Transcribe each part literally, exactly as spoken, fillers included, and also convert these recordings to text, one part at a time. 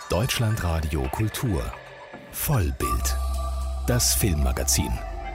Deutschlandradio Kultur Vollbild, das Filmmagazin.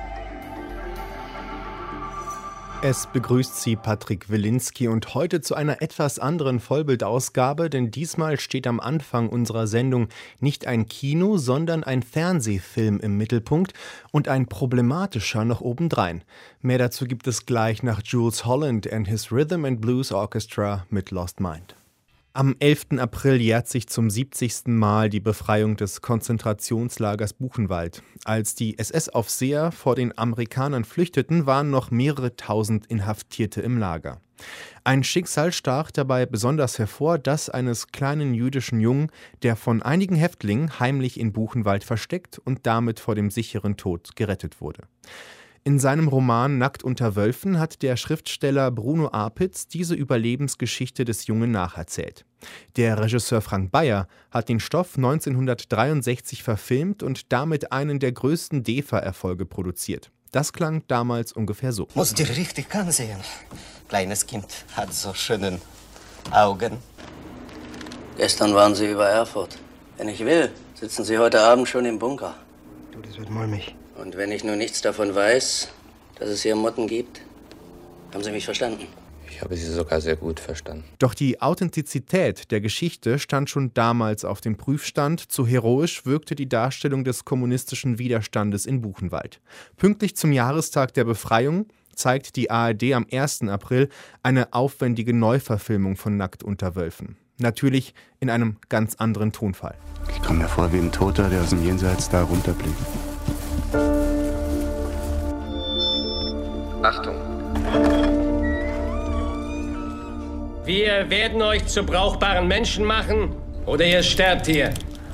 Es begrüßt Sie Patrick Wilinski und heute zu einer etwas anderen Vollbildausgabe, denn diesmal steht am Anfang unserer Sendung nicht ein Kino, sondern ein Fernsehfilm im Mittelpunkt und ein problematischer noch obendrein. Mehr dazu gibt es gleich nach Jools Holland and his Rhythm and Blues Orchestra mit Lost Mind. Am elften April jährt sich zum siebzigsten Mal die Befreiung des Konzentrationslagers Buchenwald. Als die S S-Aufseher vor den Amerikanern flüchteten, waren noch mehrere tausend Inhaftierte im Lager. Ein Schicksal stach dabei besonders hervor, das eines kleinen jüdischen Jungen, der von einigen Häftlingen heimlich in Buchenwald versteckt und damit vor dem sicheren Tod gerettet wurde. In seinem Roman Nackt unter Wölfen hat der Schriftsteller Bruno Apitz diese Überlebensgeschichte des Jungen nacherzählt. Der Regisseur Frank Beyer hat den Stoff neunzehnhundertdreiundsechzig verfilmt und damit einen der größten D E F A-Erfolge produziert. Das klang damals ungefähr so. Muss dir richtig ansehen. Kleines Kind hat so schöne Augen. Gestern waren Sie über Erfurt. Wenn ich will, sitzen Sie heute Abend schon im Bunker. Du, das wird mulmig. Und wenn ich nun nichts davon weiß, dass es hier Motten gibt, haben Sie mich verstanden? Ich habe Sie sogar sehr gut verstanden. Doch die Authentizität der Geschichte stand schon damals auf dem Prüfstand. Zu heroisch wirkte die Darstellung des kommunistischen Widerstandes in Buchenwald. Pünktlich zum Jahrestag der Befreiung zeigt die A R D am ersten April eine aufwendige Neuverfilmung von Nackt unter Wölfen. Natürlich in einem ganz anderen Tonfall. Ich komme mir vor wie ein Toter, der aus dem Jenseits da runterblickt. Achtung! Wir werden euch zu brauchbaren Menschen machen oder ihr sterbt hier.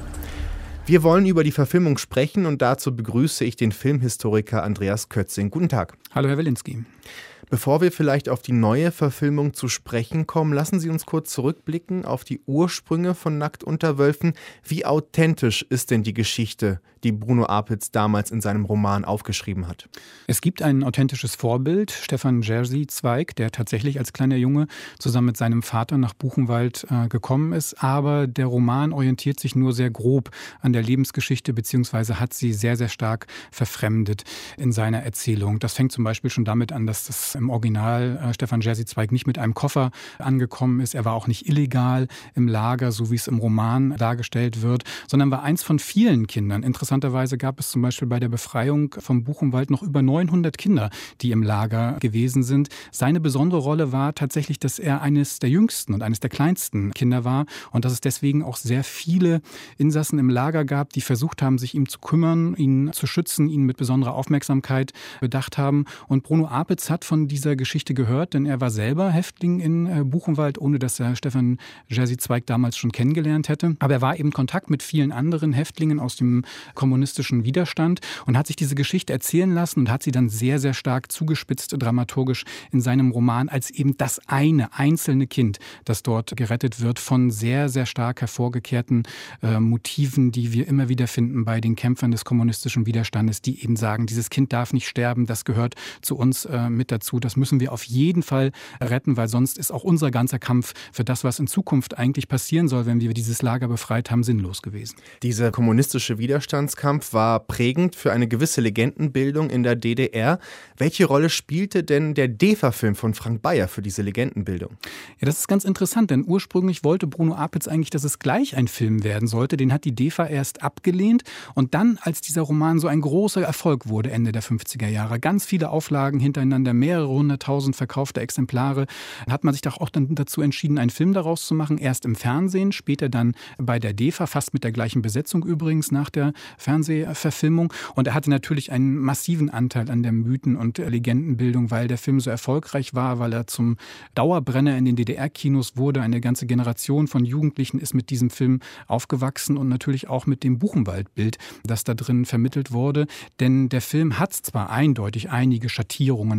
Wir wollen über die Verfilmung sprechen und dazu begrüße ich den Filmhistoriker Andreas Kötzing. Guten Tag. Hallo, Herr Wilinski. Bevor wir vielleicht auf die neue Verfilmung zu sprechen kommen, lassen Sie uns kurz zurückblicken auf die Ursprünge von Nackt unter Wölfen. Wie authentisch ist denn die Geschichte, die Bruno Apitz damals in seinem Roman aufgeschrieben hat? Es gibt ein authentisches Vorbild, Stefan Jerzy-Zweig, der tatsächlich als kleiner Junge zusammen mit seinem Vater nach Buchenwald äh, gekommen ist. Aber der Roman orientiert sich nur sehr grob an der Lebensgeschichte beziehungsweise hat sie sehr, sehr stark verfremdet in seiner Erzählung. Das fängt zum Beispiel schon damit an, dass das im Original äh, Stefan Jerzy-Zweig nicht mit einem Koffer angekommen ist. Er war auch nicht illegal im Lager, so wie es im Roman dargestellt wird, sondern war eins von vielen Kindern. Interessanterweise gab es zum Beispiel bei der Befreiung vom Buchenwald noch über neunhundert Kinder, die im Lager gewesen sind. Seine besondere Rolle war tatsächlich, dass er eines der jüngsten und eines der kleinsten Kinder war und dass es deswegen auch sehr viele Insassen im Lager gab, die versucht haben, sich ihm zu kümmern, ihn zu schützen, ihn mit besonderer Aufmerksamkeit bedacht haben. Und Bruno Apitz hat von dieser Geschichte gehört, denn er war selber Häftling in Buchenwald, ohne dass er Stefan Jerzy-Zweig damals schon kennengelernt hätte. Aber er war eben in Kontakt mit vielen anderen Häftlingen aus dem kommunistischen Widerstand und hat sich diese Geschichte erzählen lassen und hat sie dann sehr, sehr stark zugespitzt dramaturgisch in seinem Roman als eben das eine einzelne Kind, das dort gerettet wird von sehr, sehr stark hervorgekehrten äh, Motiven, die wir immer wieder finden bei den Kämpfern des kommunistischen Widerstandes, die eben sagen, dieses Kind darf nicht sterben, das gehört zu uns äh, mit dazu. Das müssen wir auf jeden Fall retten, weil sonst ist auch unser ganzer Kampf für das, was in Zukunft eigentlich passieren soll, wenn wir dieses Lager befreit haben, sinnlos gewesen. Dieser kommunistische Widerstandskampf war prägend für eine gewisse Legendenbildung in der D D R. Welche Rolle spielte denn der D E F A-Film von Frank Beyer für diese Legendenbildung? Ja, das ist ganz interessant, denn ursprünglich wollte Bruno Apitz eigentlich, dass es gleich ein Film werden sollte. Den hat die D E F A erst abgelehnt und dann, als dieser Roman so ein großer Erfolg wurde, Ende der fünfziger Jahre, ganz viele Auflagen hintereinander, mehrere hunderttausend verkaufte Exemplare, hat man sich doch auch dann dazu entschieden, einen Film daraus zu machen. Erst im Fernsehen, später dann bei der D E F A, fast mit der gleichen Besetzung übrigens nach der Fernsehverfilmung. Und er hatte natürlich einen massiven Anteil an der Mythen- und Legendenbildung, weil der Film so erfolgreich war, weil er zum Dauerbrenner in den D D R-Kinos wurde. Eine ganze Generation von Jugendlichen ist mit diesem Film aufgewachsen und natürlich auch mit dem Buchenwaldbild, das da drin vermittelt wurde. Denn der Film hat zwar eindeutig einige Schattierungen, wenn es darum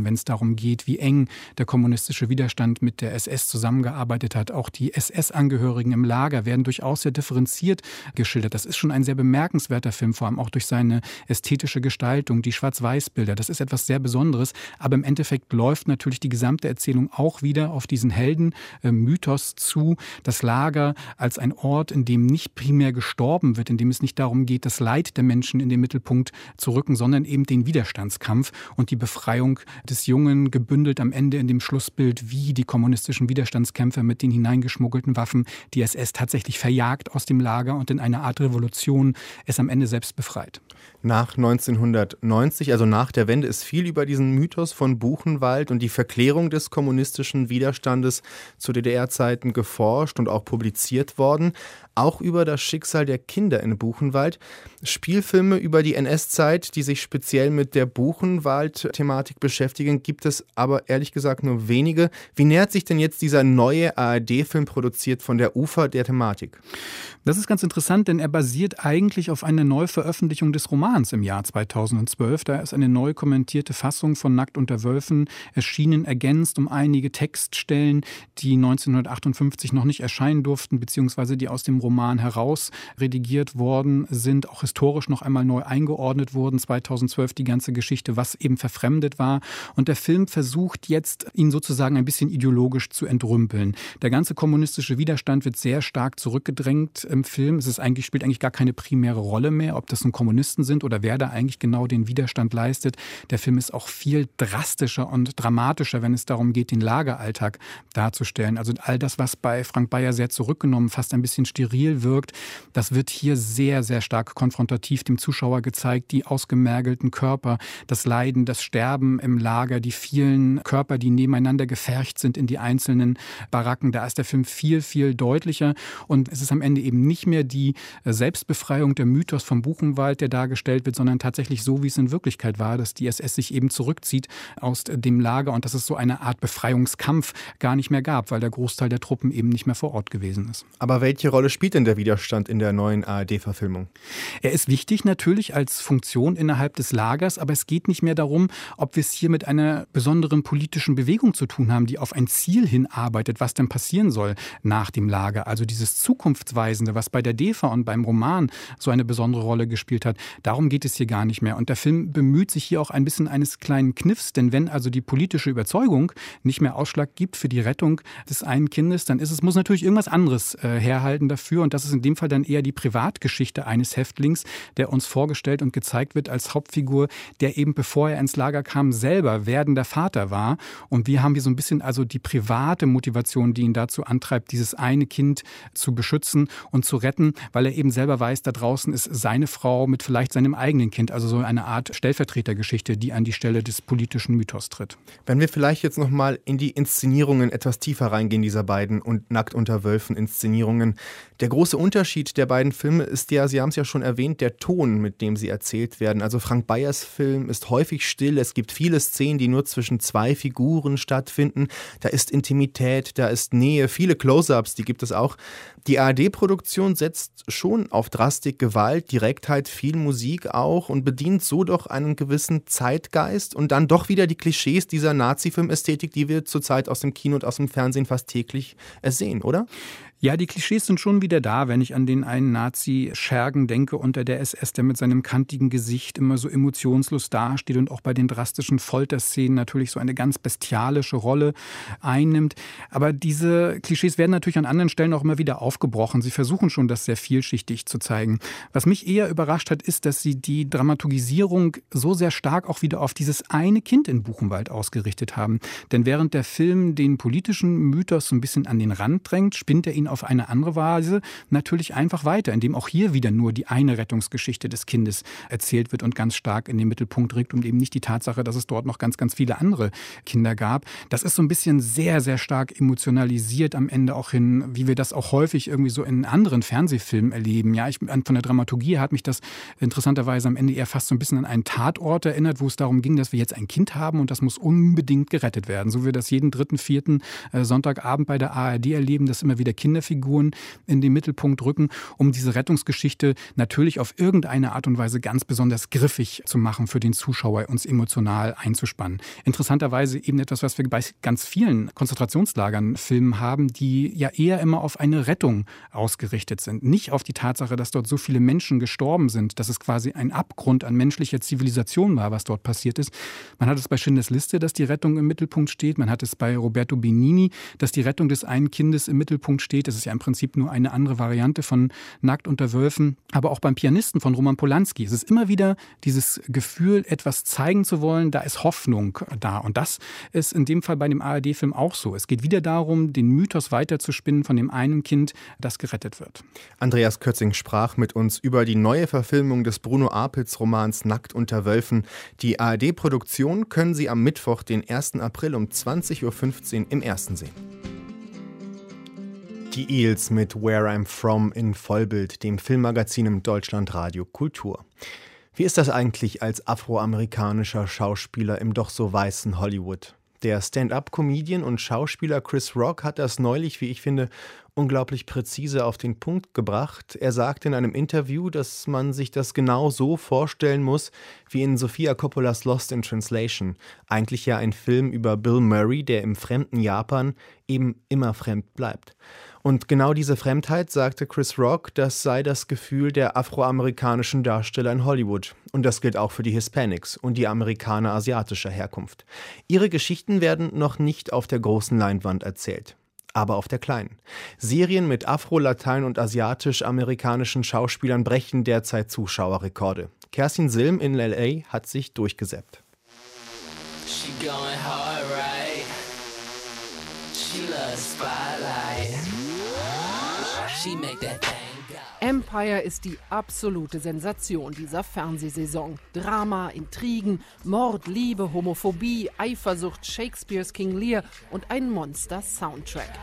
darum geht, wie eng der kommunistische Widerstand mit der S S zusammengearbeitet hat. Auch die S S-Angehörigen im Lager werden durchaus sehr differenziert geschildert. Das ist schon ein sehr bemerkenswerter Film, vor allem auch durch seine ästhetische Gestaltung, die Schwarz-Weiß-Bilder. Das ist etwas sehr Besonderes, aber im Endeffekt läuft natürlich die gesamte Erzählung auch wieder auf diesen Helden-Mythos zu. Das Lager als ein Ort, in dem nicht primär gestorben wird, in dem es nicht darum geht, das Leid der Menschen in den Mittelpunkt zu rücken, sondern eben den Widerstandskampf und die Befreiung des Jungen, gebündelt am Ende in dem Schlussbild, wie die kommunistischen Widerstandskämpfer mit den hineingeschmuggelten Waffen die S S tatsächlich verjagt aus dem Lager und in eine Art Revolution es am Ende selbst befreit. Nach neunzehnhundertneunzig, also nach der Wende, ist viel über diesen Mythos von Buchenwald und die Verklärung des kommunistischen Widerstandes zu D D R-Zeiten geforscht und auch publiziert worden. Auch über das Schicksal der Kinder in Buchenwald. Spielfilme über die N S-Zeit, die sich speziell mit der Buchenwald-Thematik beschäftigen, gibt es aber ehrlich gesagt nur wenige. Wie nähert sich denn jetzt dieser neue A R D-Film, produziert von der U F A, der Thematik? Das ist ganz interessant, denn er basiert eigentlich auf einer Neuveröffentlichung des Romans im Jahr zweitausendzwölf. Da ist eine neu kommentierte Fassung von Nackt unter Wölfen erschienen, ergänzt um einige Textstellen, die neunzehnhundertachtundfünfzig noch nicht erscheinen durften, beziehungsweise die aus dem Roman heraus redigiert worden sind, auch historisch noch einmal neu eingeordnet wurden. zweitausendzwölf die ganze Geschichte, was eben verfremdet war. Und der Film versucht jetzt, ihn sozusagen ein bisschen ideologisch zu entrümpeln. Der ganze kommunistische Widerstand wird sehr stark zurückgedrängt im Film. Es ist eigentlich, spielt eigentlich gar keine primäre Rolle mehr, ob das nun Kommunisten sind oder wer da eigentlich genau den Widerstand leistet. Der Film ist auch viel drastischer und dramatischer, wenn es darum geht, den Lageralltag darzustellen. Also all das, was bei Frank Beyer sehr zurückgenommen, fast ein bisschen steril wirkt, das wird hier sehr, sehr stark konfrontativ dem Zuschauer gezeigt. Die ausgemergelten Körper, das Leiden, das Sterben im Lager, die vielen Körper, die nebeneinander gefercht sind in die einzelnen Baracken. Da ist der Film viel, viel deutlicher. Und es ist am Ende eben nicht mehr die Selbstbefreiung, der Mythos vom Buchenwald, der dargestellt wird, sondern tatsächlich so, wie es in Wirklichkeit war, dass die S S sich eben zurückzieht aus dem Lager und dass es so eine Art Befreiungskampf gar nicht mehr gab, weil der Großteil der Truppen eben nicht mehr vor Ort gewesen ist. Aber welche Rolle spielt denn der Widerstand in der neuen A R D-Verfilmung? Er ist wichtig natürlich als Funktion innerhalb des Lagers, aber es geht nicht mehr darum, ob wir es hier mit einer besonderen politischen Bewegung zu tun haben, die auf ein Ziel hinarbeitet, was denn passieren soll nach dem Lager. Also dieses Zukunftsweisende, was bei der D E F A und beim Roman so eine besondere Rolle gespielt hat, darum geht es hier gar nicht mehr. Und der Film bemüht sich hier auch ein bisschen eines kleinen Kniffs, denn wenn also die politische Überzeugung nicht mehr Ausschlag gibt für die Rettung des einen Kindes, dann ist es, muss natürlich irgendwas anderes äh, herhalten dafür. Und das ist in dem Fall dann eher die Privatgeschichte eines Häftlings, der uns vorgestellt und gezeigt wird als Hauptfigur, der eben, bevor er ins Lager kam, selber werdender Vater war. Und wir haben hier so ein bisschen also die private Motivation, die ihn dazu antreibt, dieses eine Kind zu beschützen und zu retten, weil er eben selber weiß, da draußen ist seine Frau mit vielleicht seinem eigenen Kind. Also so eine Art Stellvertretergeschichte, die an die Stelle des politischen Mythos tritt. Wenn wir vielleicht jetzt nochmal in die Inszenierungen etwas tiefer reingehen, dieser beiden und Nackt unter Wölfen Inszenierungen. Der große Unterschied der beiden Filme ist ja, Sie haben es ja schon erwähnt, der Ton, mit dem sie erzählt werden. Also Frank Beyers Film ist häufig still. Es gibt viele Szenen, die nur zwischen zwei Figuren stattfinden. Da ist Intimität, da ist Nähe, viele Close-ups, die gibt es auch. Die A R D-Produktion setzt schon auf Drastik, Gewalt, Direktheit, viel Musik auch und bedient so doch einen gewissen Zeitgeist und dann doch wieder die Klischees dieser Nazi-Film-Ästhetik, die wir zurzeit aus dem Kino und aus dem Fernsehen fast täglich sehen, oder? Ja, die Klischees sind schon wieder da, wenn ich an den einen Nazi-Schergen denke unter der S S, der mit seinem kantigen Gesicht immer so emotionslos dasteht und auch bei den drastischen Folterszenen natürlich so eine ganz bestialische Rolle einnimmt. Aber diese Klischees werden natürlich an anderen Stellen auch immer wieder aufgebrochen. Sie versuchen schon, das sehr vielschichtig zu zeigen. Was mich eher überrascht hat, ist, dass sie die Dramaturgisierung so sehr stark auch wieder auf dieses eine Kind in Buchenwald ausgerichtet haben. Denn während der Film den politischen Mythos so ein bisschen an den Rand drängt, spinnt er ihn auf eine andere Weise natürlich einfach weiter, indem auch hier wieder nur die eine Rettungsgeschichte des Kindes erzählt wird und ganz stark in den Mittelpunkt rückt und eben nicht die Tatsache, dass es dort noch ganz, ganz viele andere Kinder gab. Das ist so ein bisschen sehr, sehr stark emotionalisiert am Ende auch hin, wie wir das auch häufig irgendwie so in anderen Fernsehfilmen erleben. Ja, ich, von der Dramaturgie hat mich das interessanterweise am Ende eher fast so ein bisschen an einen Tatort erinnert, wo es darum ging, dass wir jetzt ein Kind haben und das muss unbedingt gerettet werden. So wie wir das jeden dritten, vierten Sonntagabend bei der A R D erleben, dass immer wieder Kinder aller Figuren in den Mittelpunkt rücken, um diese Rettungsgeschichte natürlich auf irgendeine Art und Weise ganz besonders griffig zu machen für den Zuschauer, uns emotional einzuspannen. Interessanterweise eben etwas, was wir bei ganz vielen Konzentrationslagern Filmen haben, die ja eher immer auf eine Rettung ausgerichtet sind. Nicht auf die Tatsache, dass dort so viele Menschen gestorben sind, dass es quasi ein Abgrund an menschlicher Zivilisation war, was dort passiert ist. Man hat es bei Schindlers Liste, dass die Rettung im Mittelpunkt steht. Man hat es bei Roberto Benigni, dass die Rettung des einen Kindes im Mittelpunkt steht. Das ist ja im Prinzip nur eine andere Variante von Nackt unter Wölfen. Aber auch beim Pianisten von Roman Polanski. Es ist immer wieder dieses Gefühl, etwas zeigen zu wollen, da ist Hoffnung da. Und das ist in dem Fall bei dem A R D-Film auch so. Es geht wieder darum, den Mythos weiterzuspinnen von dem einen Kind, das gerettet wird. Andreas Kötzing sprach mit uns über die neue Verfilmung des Bruno Apels-Romans Nackt unter Wölfen. Die A R D-Produktion können Sie am Mittwoch, den ersten April um zwanzig Uhr fünfzehn im Ersten sehen. Die Eels mit Where I'm From in Vollbild, dem Filmmagazin im Deutschlandradio Kultur. Wie ist das eigentlich als afroamerikanischer Schauspieler im doch so weißen Hollywood? Der Stand-up-Comedian und Schauspieler Chris Rock hat das neulich, wie ich finde, unglaublich präzise auf den Punkt gebracht. Er sagte in einem Interview, dass man sich das genau so vorstellen muss, wie in Sofia Coppolas Lost in Translation. Eigentlich ja ein Film über Bill Murray, der im fremden Japan eben immer fremd bleibt. Und genau diese Fremdheit, sagte Chris Rock, das sei das Gefühl der afroamerikanischen Darsteller in Hollywood. Und das gilt auch für die Hispanics und die Amerikaner asiatischer Herkunft. Ihre Geschichten werden noch nicht auf der großen Leinwand erzählt, aber auf der kleinen. Serien mit afro-, latein- und asiatisch-amerikanischen Schauspielern brechen derzeit Zuschauerrekorde. Kerstin Silm in L A hat sich durchgesäppt. She going hard, right? She loves spotlight. She make that thing go. Empire ist die absolute Sensation dieser Fernsehsaison. Drama, Intrigen, Mord, Liebe, Homophobie, Eifersucht, Shakespeares King Lear und ein Monster-Soundtrack.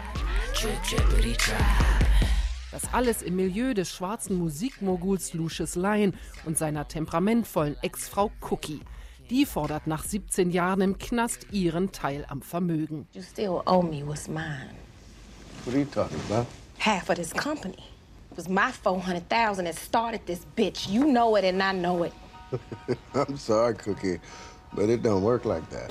Das alles im Milieu des schwarzen Musikmoguls Lucius Lyon und seiner temperamentvollen Ex-Frau Cookie. Die fordert nach siebzehn Jahren im Knast ihren Teil am Vermögen. You still owe me what's mine. What are you talking about? Half of this company. It was my four hundred thousand that started this bitch. You know it and I know it. I'm sorry, Cookie, but it don't work like that.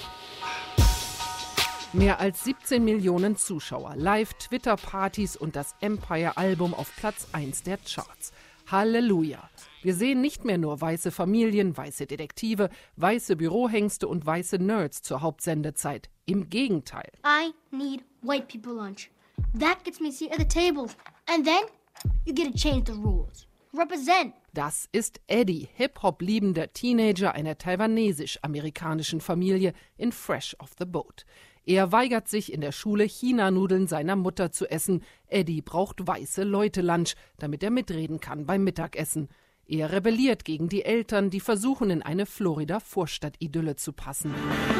Mehr als siebzehn Millionen Zuschauer, Live-Twitter-Partys und das Empire-Album auf Platz eins der Charts. Halleluja! Wir sehen nicht mehr nur weiße Familien, weiße Detektive, weiße Bürohengste und weiße Nerds zur Hauptsendezeit. Im Gegenteil. I need white people lunch. That gets me a seat at the table. And then you get to change the rules. Represent. Das ist Eddie, Hip-Hop-liebender Teenager einer taiwanesisch-amerikanischen Familie in Fresh Off the Boat. Er weigert sich, in der Schule China-Nudeln seiner Mutter zu essen. Eddie braucht weiße Leute-Lunch, damit er mitreden kann beim Mittagessen. Er rebelliert gegen die Eltern, die versuchen, in eine Florida-Vorstadt-Idylle zu passen.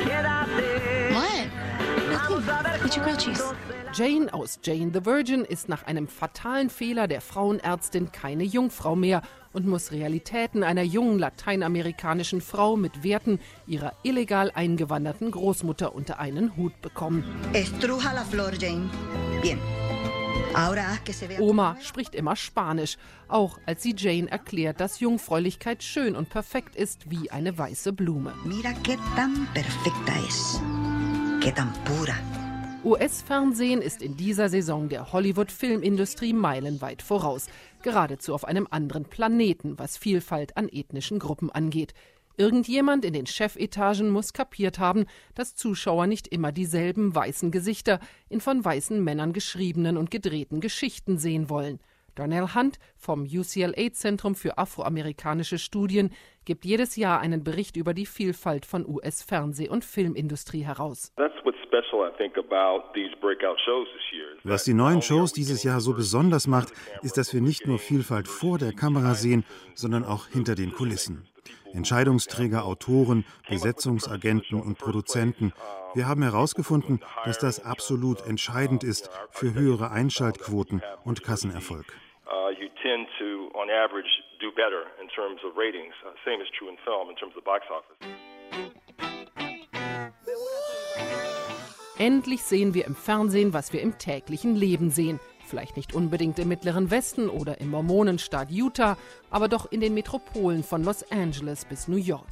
Jane aus Jane the Virgin ist nach einem fatalen Fehler der Frauenärztin keine Jungfrau mehr und muss Realitäten einer jungen lateinamerikanischen Frau mit Werten ihrer illegal eingewanderten Großmutter unter einen Hut bekommen. Estruja la flor, Jane. Bien. Oma spricht immer Spanisch, auch als sie Jane erklärt, dass Jungfräulichkeit schön und perfekt ist wie eine weiße Blume. Mira qué tan perfecta es. Qué tan pura. U S-Fernsehen ist in dieser Saison der Hollywood-Filmindustrie meilenweit voraus, geradezu auf einem anderen Planeten, was Vielfalt an ethnischen Gruppen angeht. Irgendjemand in den Chefetagen muss kapiert haben, dass Zuschauer nicht immer dieselben weißen Gesichter in von weißen Männern geschriebenen und gedrehten Geschichten sehen wollen. Darnell Hunt vom U C L A-Zentrum für afroamerikanische Studien gibt jedes Jahr einen Bericht über die Vielfalt von U S-Fernseh- und Filmindustrie heraus. Was die neuen Shows dieses Jahr so besonders macht, ist, dass wir nicht nur Vielfalt vor der Kamera sehen, sondern auch hinter den Kulissen. Entscheidungsträger, Autoren, Besetzungsagenten und Produzenten. Wir haben herausgefunden, dass das absolut entscheidend ist für höhere Einschaltquoten und Kassenerfolg. Endlich sehen wir im Fernsehen, was wir im täglichen Leben sehen. Vielleicht nicht unbedingt im Mittleren Westen oder im Mormonenstaat Utah, aber doch in den Metropolen von Los Angeles bis New York.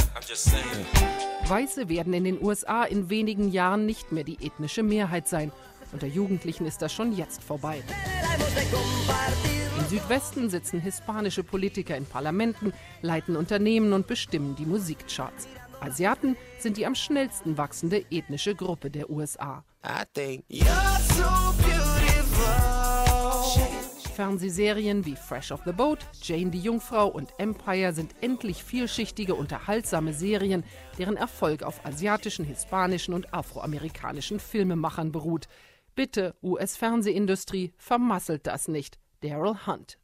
Weiße werden in den U S A in wenigen Jahren nicht mehr die ethnische Mehrheit sein. Unter Jugendlichen ist das schon jetzt vorbei. Im Südwesten sitzen hispanische Politiker in Parlamenten, leiten Unternehmen und bestimmen die Musikcharts. Asiaten sind die am schnellsten wachsende ethnische Gruppe der U S A. Fernsehserien wie Fresh Off the Boat, Jane die Jungfrau und Empire sind endlich vielschichtige, unterhaltsame Serien, deren Erfolg auf asiatischen, hispanischen und afroamerikanischen Filmemachern beruht. Bitte, U S-Fernsehindustrie, vermasselt das nicht. Daryl Hunt.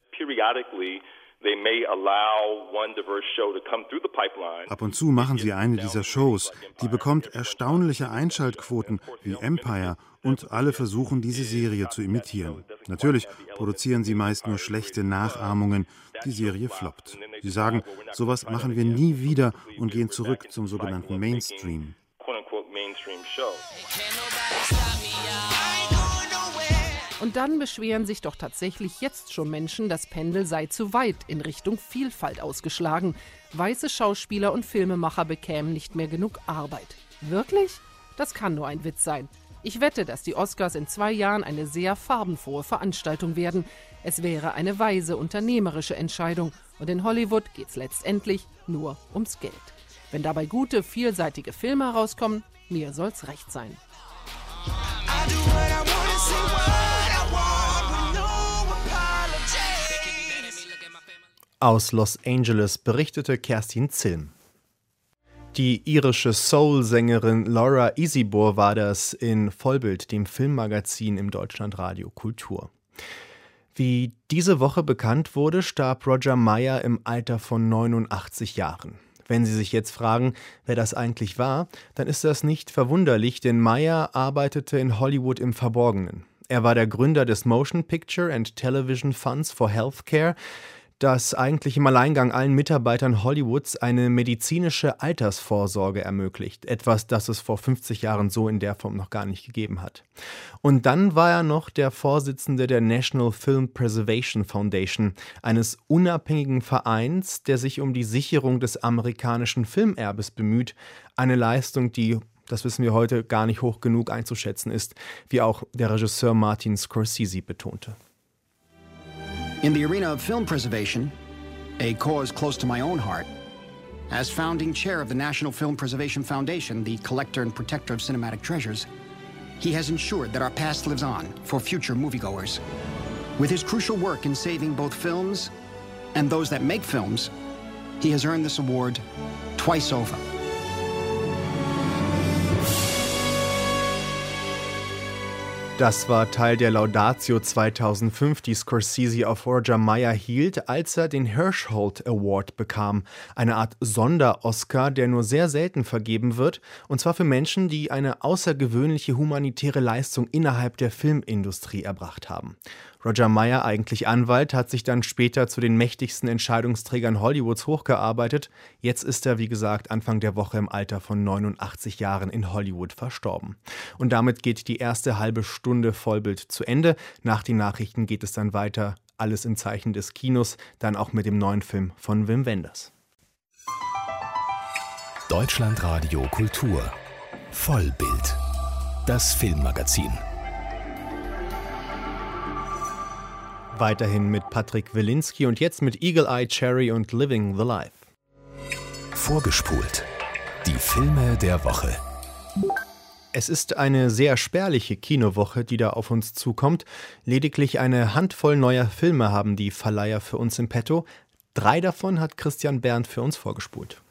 Ab und zu machen sie eine dieser Shows. Die bekommt erstaunliche Einschaltquoten wie Empire und alle versuchen, diese Serie zu imitieren. Natürlich produzieren sie meist nur schlechte Nachahmungen. Die Serie floppt. Sie sagen, sowas machen wir nie wieder und gehen zurück zum sogenannten Mainstream. Und dann beschweren sich doch tatsächlich jetzt schon Menschen, das Pendel sei zu weit in Richtung Vielfalt ausgeschlagen. Weiße Schauspieler und Filmemacher bekämen nicht mehr genug Arbeit. Wirklich? Das kann nur ein Witz sein. Ich wette, dass die Oscars in zwei Jahren eine sehr farbenfrohe Veranstaltung werden. Es wäre eine weise unternehmerische Entscheidung. Und in Hollywood geht's letztendlich nur ums Geld. Wenn dabei gute, vielseitige Filme herauskommen, mir soll's recht sein. Aus Los Angeles berichtete Kerstin Zilm. Die irische Soul-Sängerin Laura Isibor war das in Vollbild, dem Filmmagazin im Deutschlandradio Kultur. Wie diese Woche bekannt wurde, starb Roger Mayer im Alter von neunundachtzig Jahren. Wenn Sie sich jetzt fragen, wer das eigentlich war, dann ist das nicht verwunderlich, denn Mayer arbeitete in Hollywood im Verborgenen. Er war der Gründer des Motion Picture and Television Funds for Healthcare, das eigentlich im Alleingang allen Mitarbeitern Hollywoods eine medizinische Altersvorsorge ermöglicht. Etwas, das es vor fünfzig Jahren so in der Form noch gar nicht gegeben hat. Und dann war er noch der Vorsitzende der National Film Preservation Foundation, eines unabhängigen Vereins, der sich um die Sicherung des amerikanischen Filmerbes bemüht. Eine Leistung, die, das wissen wir heute, gar nicht hoch genug einzuschätzen ist, wie auch der Regisseur Martin Scorsese betonte. In the arena of film preservation, a cause close to my own heart, as founding chair of the National Film Preservation Foundation, the collector and protector of cinematic treasures, he has ensured that our past lives on for future moviegoers. With his crucial work in saving both films and those that make films, he has earned this award twice over. Das war Teil der Laudatio zweitausendfünf, die Scorsese auf Roger Mayer hielt, als er den Hirschholt Award bekam. Eine Art Sonder-Oscar, der nur sehr selten vergeben wird, und zwar für Menschen, die eine außergewöhnliche humanitäre Leistung innerhalb der Filmindustrie erbracht haben. Roger Mayer, eigentlich Anwalt, hat sich dann später zu den mächtigsten Entscheidungsträgern Hollywoods hochgearbeitet. Jetzt ist er, wie gesagt, Anfang der Woche im Alter von neunundachtzig Jahren in Hollywood verstorben. Und damit geht die erste halbe Stunde Vollbild zu Ende. Nach den Nachrichten geht es dann weiter. Alles im Zeichen des Kinos, dann auch mit dem neuen Film von Wim Wenders. Deutschlandradio Kultur. Vollbild. Das Filmmagazin. Weiterhin mit Patrick Wilinski und jetzt mit Eagle Eye Cherry und Living the Life. Vorgespult. Die Filme der Woche. Es ist eine sehr spärliche Kinowoche, die da auf uns zukommt. Lediglich eine Handvoll neuer Filme haben die Verleiher für uns im Petto. Drei davon hat Christian Berndt für uns vorgespult.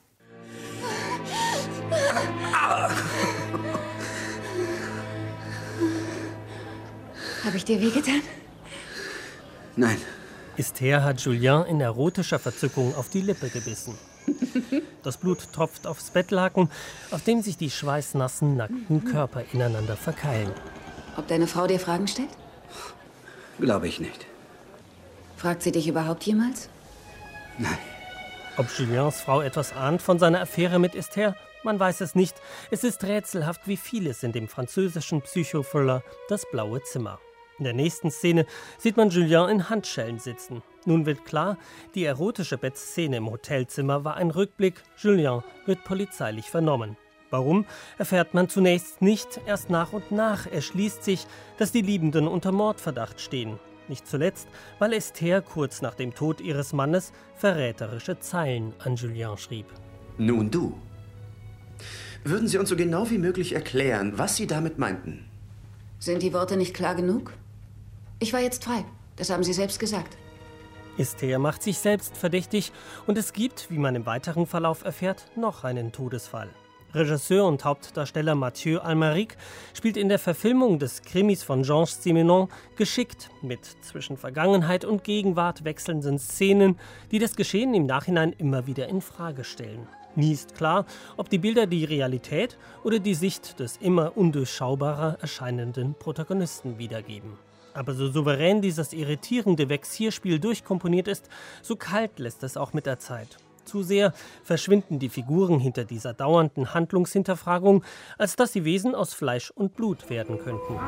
Habe ich dir wehgetan? Nein. Esther hat Julien in erotischer Verzückung auf die Lippe gebissen. Das Blut tropft aufs Bettlaken, auf dem sich die schweißnassen, nackten Körper ineinander verkeilen. Ob deine Frau dir Fragen stellt? Glaube ich nicht. Fragt sie dich überhaupt jemals? Nein. Ob Juliens Frau etwas ahnt von seiner Affäre mit Esther? Man weiß es nicht. Es ist rätselhaft wie vieles in dem französischen Psychothriller Das blaue Zimmer. In der nächsten Szene sieht man Julien in Handschellen sitzen. Nun wird klar, die erotische Bettszene im Hotelzimmer war ein Rückblick. Julien wird polizeilich vernommen. Warum, erfährt man zunächst nicht. Erst nach und nach erschließt sich, dass die Liebenden unter Mordverdacht stehen. Nicht zuletzt, weil Esther kurz nach dem Tod ihres Mannes verräterische Zeilen an Julien schrieb. Nun du. Würden Sie uns so genau wie möglich erklären, was Sie damit meinten? Sind die Worte nicht klar genug? Ich war jetzt frei. Das haben Sie selbst gesagt. Esther macht sich selbst verdächtig und es gibt, wie man im weiteren Verlauf erfährt, noch einen Todesfall. Regisseur und Hauptdarsteller Mathieu Amalric spielt in der Verfilmung des Krimis von Georges Simenon geschickt mit zwischen Vergangenheit und Gegenwart wechselnden Szenen, die das Geschehen im Nachhinein immer wieder in Frage stellen. Nie ist klar, ob die Bilder die Realität oder die Sicht des immer undurchschaubarer erscheinenden Protagonisten wiedergeben. Aber so souverän dieses irritierende Vexierspiel durchkomponiert ist, so kalt lässt es auch mit der Zeit. Zu sehr verschwinden die Figuren hinter dieser dauernden Handlungshinterfragung, als dass sie Wesen aus Fleisch und Blut werden könnten.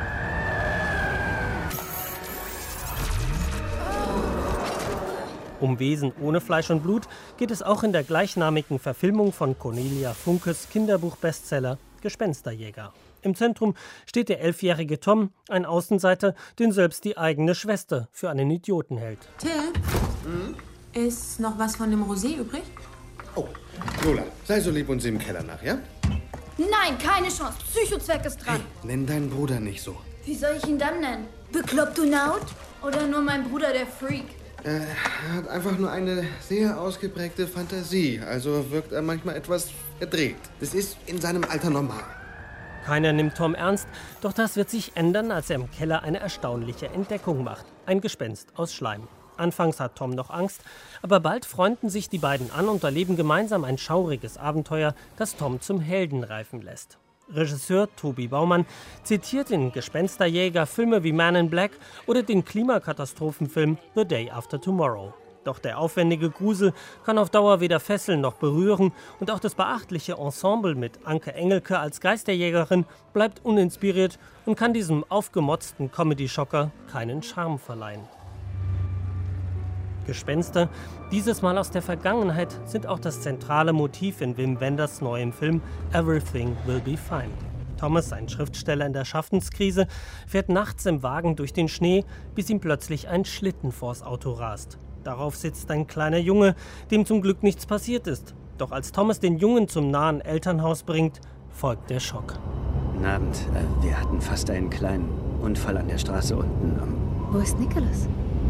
Um Wesen ohne Fleisch und Blut geht es auch in der gleichnamigen Verfilmung von Cornelia Funkes Kinderbuch-Bestseller Gespensterjäger. Im Zentrum steht der elfjährige Tom, ein Außenseiter, den selbst die eigene Schwester für einen Idioten hält. Till, hm? Ist noch was von dem Rosé übrig? Oh, Lola, sei so lieb und sieh im Keller nach, ja? Nein, keine Chance. Psychozweck ist dran. Hey, nenn deinen Bruder nicht so. Wie soll ich ihn dann nennen? Bekloppt du Naut? Oder nur mein Bruder, der Freak? Er hat einfach nur eine sehr ausgeprägte Fantasie. Also wirkt er manchmal etwas verdreht. Das ist in seinem Alter normal. Keiner nimmt Tom ernst, doch das wird sich ändern, als er im Keller eine erstaunliche Entdeckung macht. Ein Gespenst aus Schleim. Anfangs hat Tom noch Angst, aber bald freunden sich die beiden an und erleben gemeinsam ein schauriges Abenteuer, das Tom zum Helden reifen lässt. Regisseur Tobi Baumann zitiert in Gespensterjäger Filme wie Man in Black oder den Klimakatastrophenfilm The Day After Tomorrow. Doch der aufwendige Grusel kann auf Dauer weder fesseln noch berühren und auch das beachtliche Ensemble mit Anke Engelke als Geisterjägerin bleibt uninspiriert und kann diesem aufgemotzten Comedy-Schocker keinen Charme verleihen. Gespenster, dieses Mal aus der Vergangenheit, sind auch das zentrale Motiv in Wim Wenders neuem Film Everything Will Be Fine. Thomas, ein Schriftsteller in der Schaffenskrise, fährt nachts im Wagen durch den Schnee, bis ihm plötzlich ein Schlitten vors Auto rast. Darauf sitzt ein kleiner Junge, dem zum Glück nichts passiert ist. Doch als Thomas den Jungen zum nahen Elternhaus bringt, folgt der Schock. Guten Abend. Wir hatten fast einen kleinen Unfall an der Straße unten am... Wo ist Nicholas?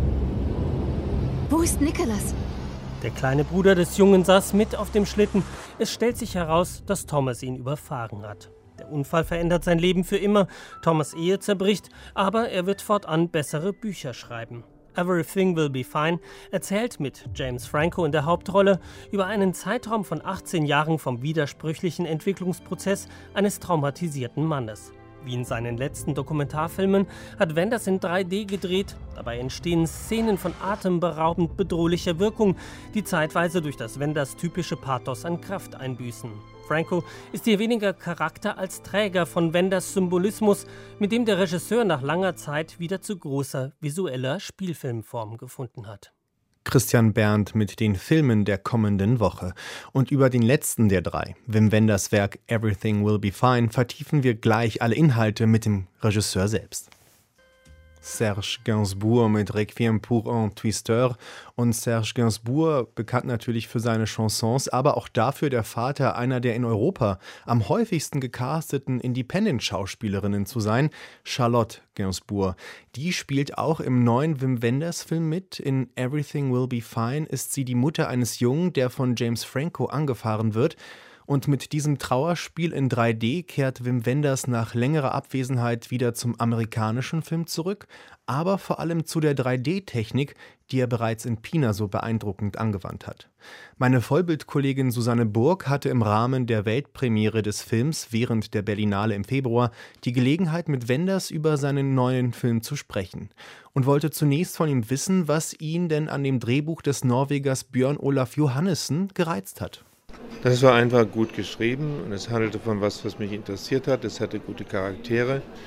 Wo ist Nicholas? Der kleine Bruder des Jungen saß mit auf dem Schlitten. Es stellt sich heraus, dass Thomas ihn überfahren hat. Der Unfall verändert sein Leben für immer. Thomas' Ehe zerbricht, aber er wird fortan bessere Bücher schreiben. Everything Will Be Fine erzählt mit James Franco in der Hauptrolle über einen Zeitraum von achtzehn Jahren vom widersprüchlichen Entwicklungsprozess eines traumatisierten Mannes. Wie in seinen letzten Dokumentarfilmen hat Wenders in drei D gedreht. Dabei entstehen Szenen von atemberaubend bedrohlicher Wirkung, die zeitweise durch das Wenders typische Pathos an Kraft einbüßen. Franco ist hier weniger Charakter als Träger von Wenders Symbolismus, mit dem der Regisseur nach langer Zeit wieder zu großer visueller Spielfilmform gefunden hat. Christian Berndt mit den Filmen der kommenden Woche. Und über den letzten der drei, Wim Wenders Werk Everything Will Be Fine, vertiefen wir gleich alle Inhalte mit dem Regisseur selbst. Serge Gainsbourg mit Requiem pour un Twisteur. Und Serge Gainsbourg, bekannt natürlich für seine Chansons, aber auch dafür der Vater einer der in Europa am häufigsten gecasteten Independent-Schauspielerinnen zu sein, Charlotte Gainsbourg. Die spielt auch im neuen Wim Wenders-Film mit. In Everything Will Be Fine ist sie die Mutter eines Jungen, der von James Franco angefahren wird. Und mit diesem Trauerspiel in drei D kehrt Wim Wenders nach längerer Abwesenheit wieder zum amerikanischen Film zurück, aber vor allem zu der drei D-Technik, die er bereits in Pina so beeindruckend angewandt hat. Meine Vollbildkollegin Susanne Burg hatte im Rahmen der Weltpremiere des Films während der Berlinale im Februar die Gelegenheit, mit Wenders über seinen neuen Film zu sprechen und wollte zunächst von ihm wissen, was ihn denn an dem Drehbuch des Norwegers Björn Olaf Johannessen gereizt hat. Das war einfach gut geschrieben und es handelte von was, was mich interessiert hat. Es hatte gute Charaktere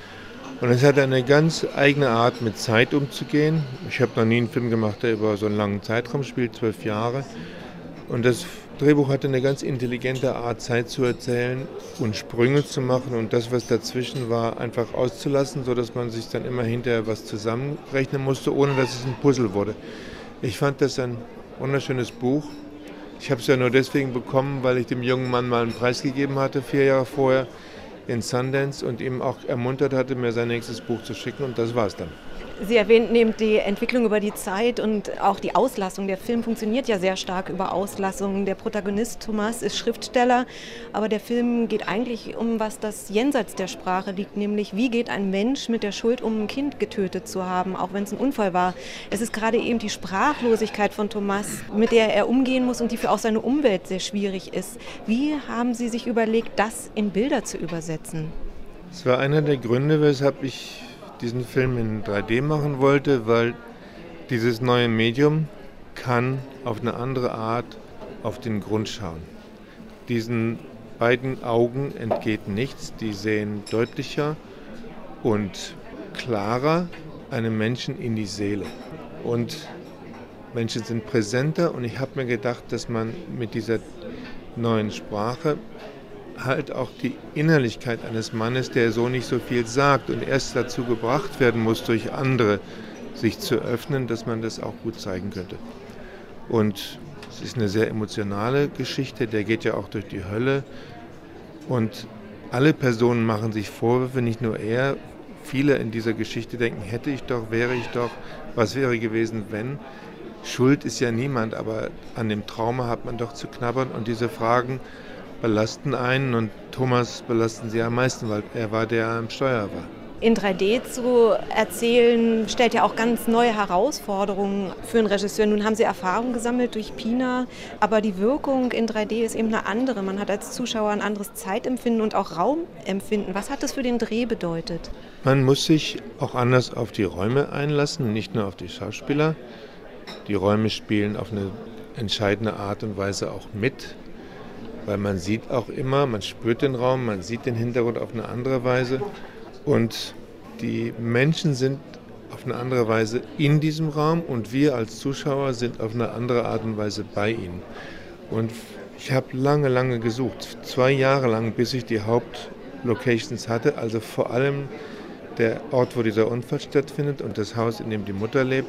Und es hat eine ganz eigene Art, mit Zeit umzugehen. Ich habe noch nie einen Film gemacht, der über so einen langen Zeitraum spielt, zwölf Jahre. Und das Drehbuch hatte eine ganz intelligente Art, Zeit zu erzählen und Sprünge zu machen und das, was dazwischen war, einfach auszulassen, sodass man sich dann immer hinterher was zusammenrechnen musste, ohne dass es ein Puzzle wurde. Ich fand das ein wunderschönes Buch. Ich habe es ja nur deswegen bekommen, weil ich dem jungen Mann mal einen Preis gegeben hatte, vier Jahre vorher in Sundance und ihm auch ermuntert hatte, mir sein nächstes Buch zu schicken und das war es dann. Sie erwähnten eben die Entwicklung über die Zeit und auch die Auslassung. Der Film funktioniert ja sehr stark über Auslassung. Der Protagonist Thomas ist Schriftsteller, aber der Film geht eigentlich um was, das jenseits der Sprache liegt, nämlich wie geht ein Mensch mit der Schuld um ein Kind getötet zu haben, auch wenn es ein Unfall war. Es ist gerade eben die Sprachlosigkeit von Thomas, mit der er umgehen muss und die für auch seine Umwelt sehr schwierig ist. Wie haben Sie sich überlegt, das in Bilder zu übersetzen? Das war einer der Gründe, weshalb ich diesen Film in drei D machen wollte, weil dieses neue Medium kann auf eine andere Art auf den Grund schauen. Diesen beiden Augen entgeht nichts, die sehen deutlicher und klarer einem Menschen in die Seele. Und Menschen sind präsenter und ich habe mir gedacht, dass man mit dieser neuen Sprache halt auch die Innerlichkeit eines Mannes, der so nicht so viel sagt und erst dazu gebracht werden muss, durch andere sich zu öffnen, dass man das auch gut zeigen könnte. Und es ist eine sehr emotionale Geschichte, der geht ja auch durch die Hölle und alle Personen machen sich Vorwürfe, nicht nur er. Viele in dieser Geschichte denken, hätte ich doch, wäre ich doch, was wäre gewesen, wenn. Schuld ist ja niemand, aber an dem Trauma hat man doch zu knabbern und diese Fragen belasten einen und Thomas belasten sie am meisten, weil er war, der am Steuer war. In drei D zu erzählen, stellt ja auch ganz neue Herausforderungen für einen Regisseur. Nun haben Sie Erfahrung gesammelt durch Pina, aber die Wirkung in drei D ist eben eine andere. Man hat als Zuschauer ein anderes Zeitempfinden und auch Raumempfinden. Was hat das für den Dreh bedeutet? Man muss sich auch anders auf die Räume einlassen, nicht nur auf die Schauspieler. Die Räume spielen auf eine entscheidende Art und Weise auch mit. Weil man sieht auch immer, man spürt den Raum, man sieht den Hintergrund auf eine andere Weise und die Menschen sind auf eine andere Weise in diesem Raum und wir als Zuschauer sind auf eine andere Art und Weise bei ihnen. Und ich habe lange, lange gesucht, zwei Jahre lang, bis ich die Hauptlocations hatte, also vor allem der Ort, wo dieser Unfall stattfindet und das Haus, in dem die Mutter lebt.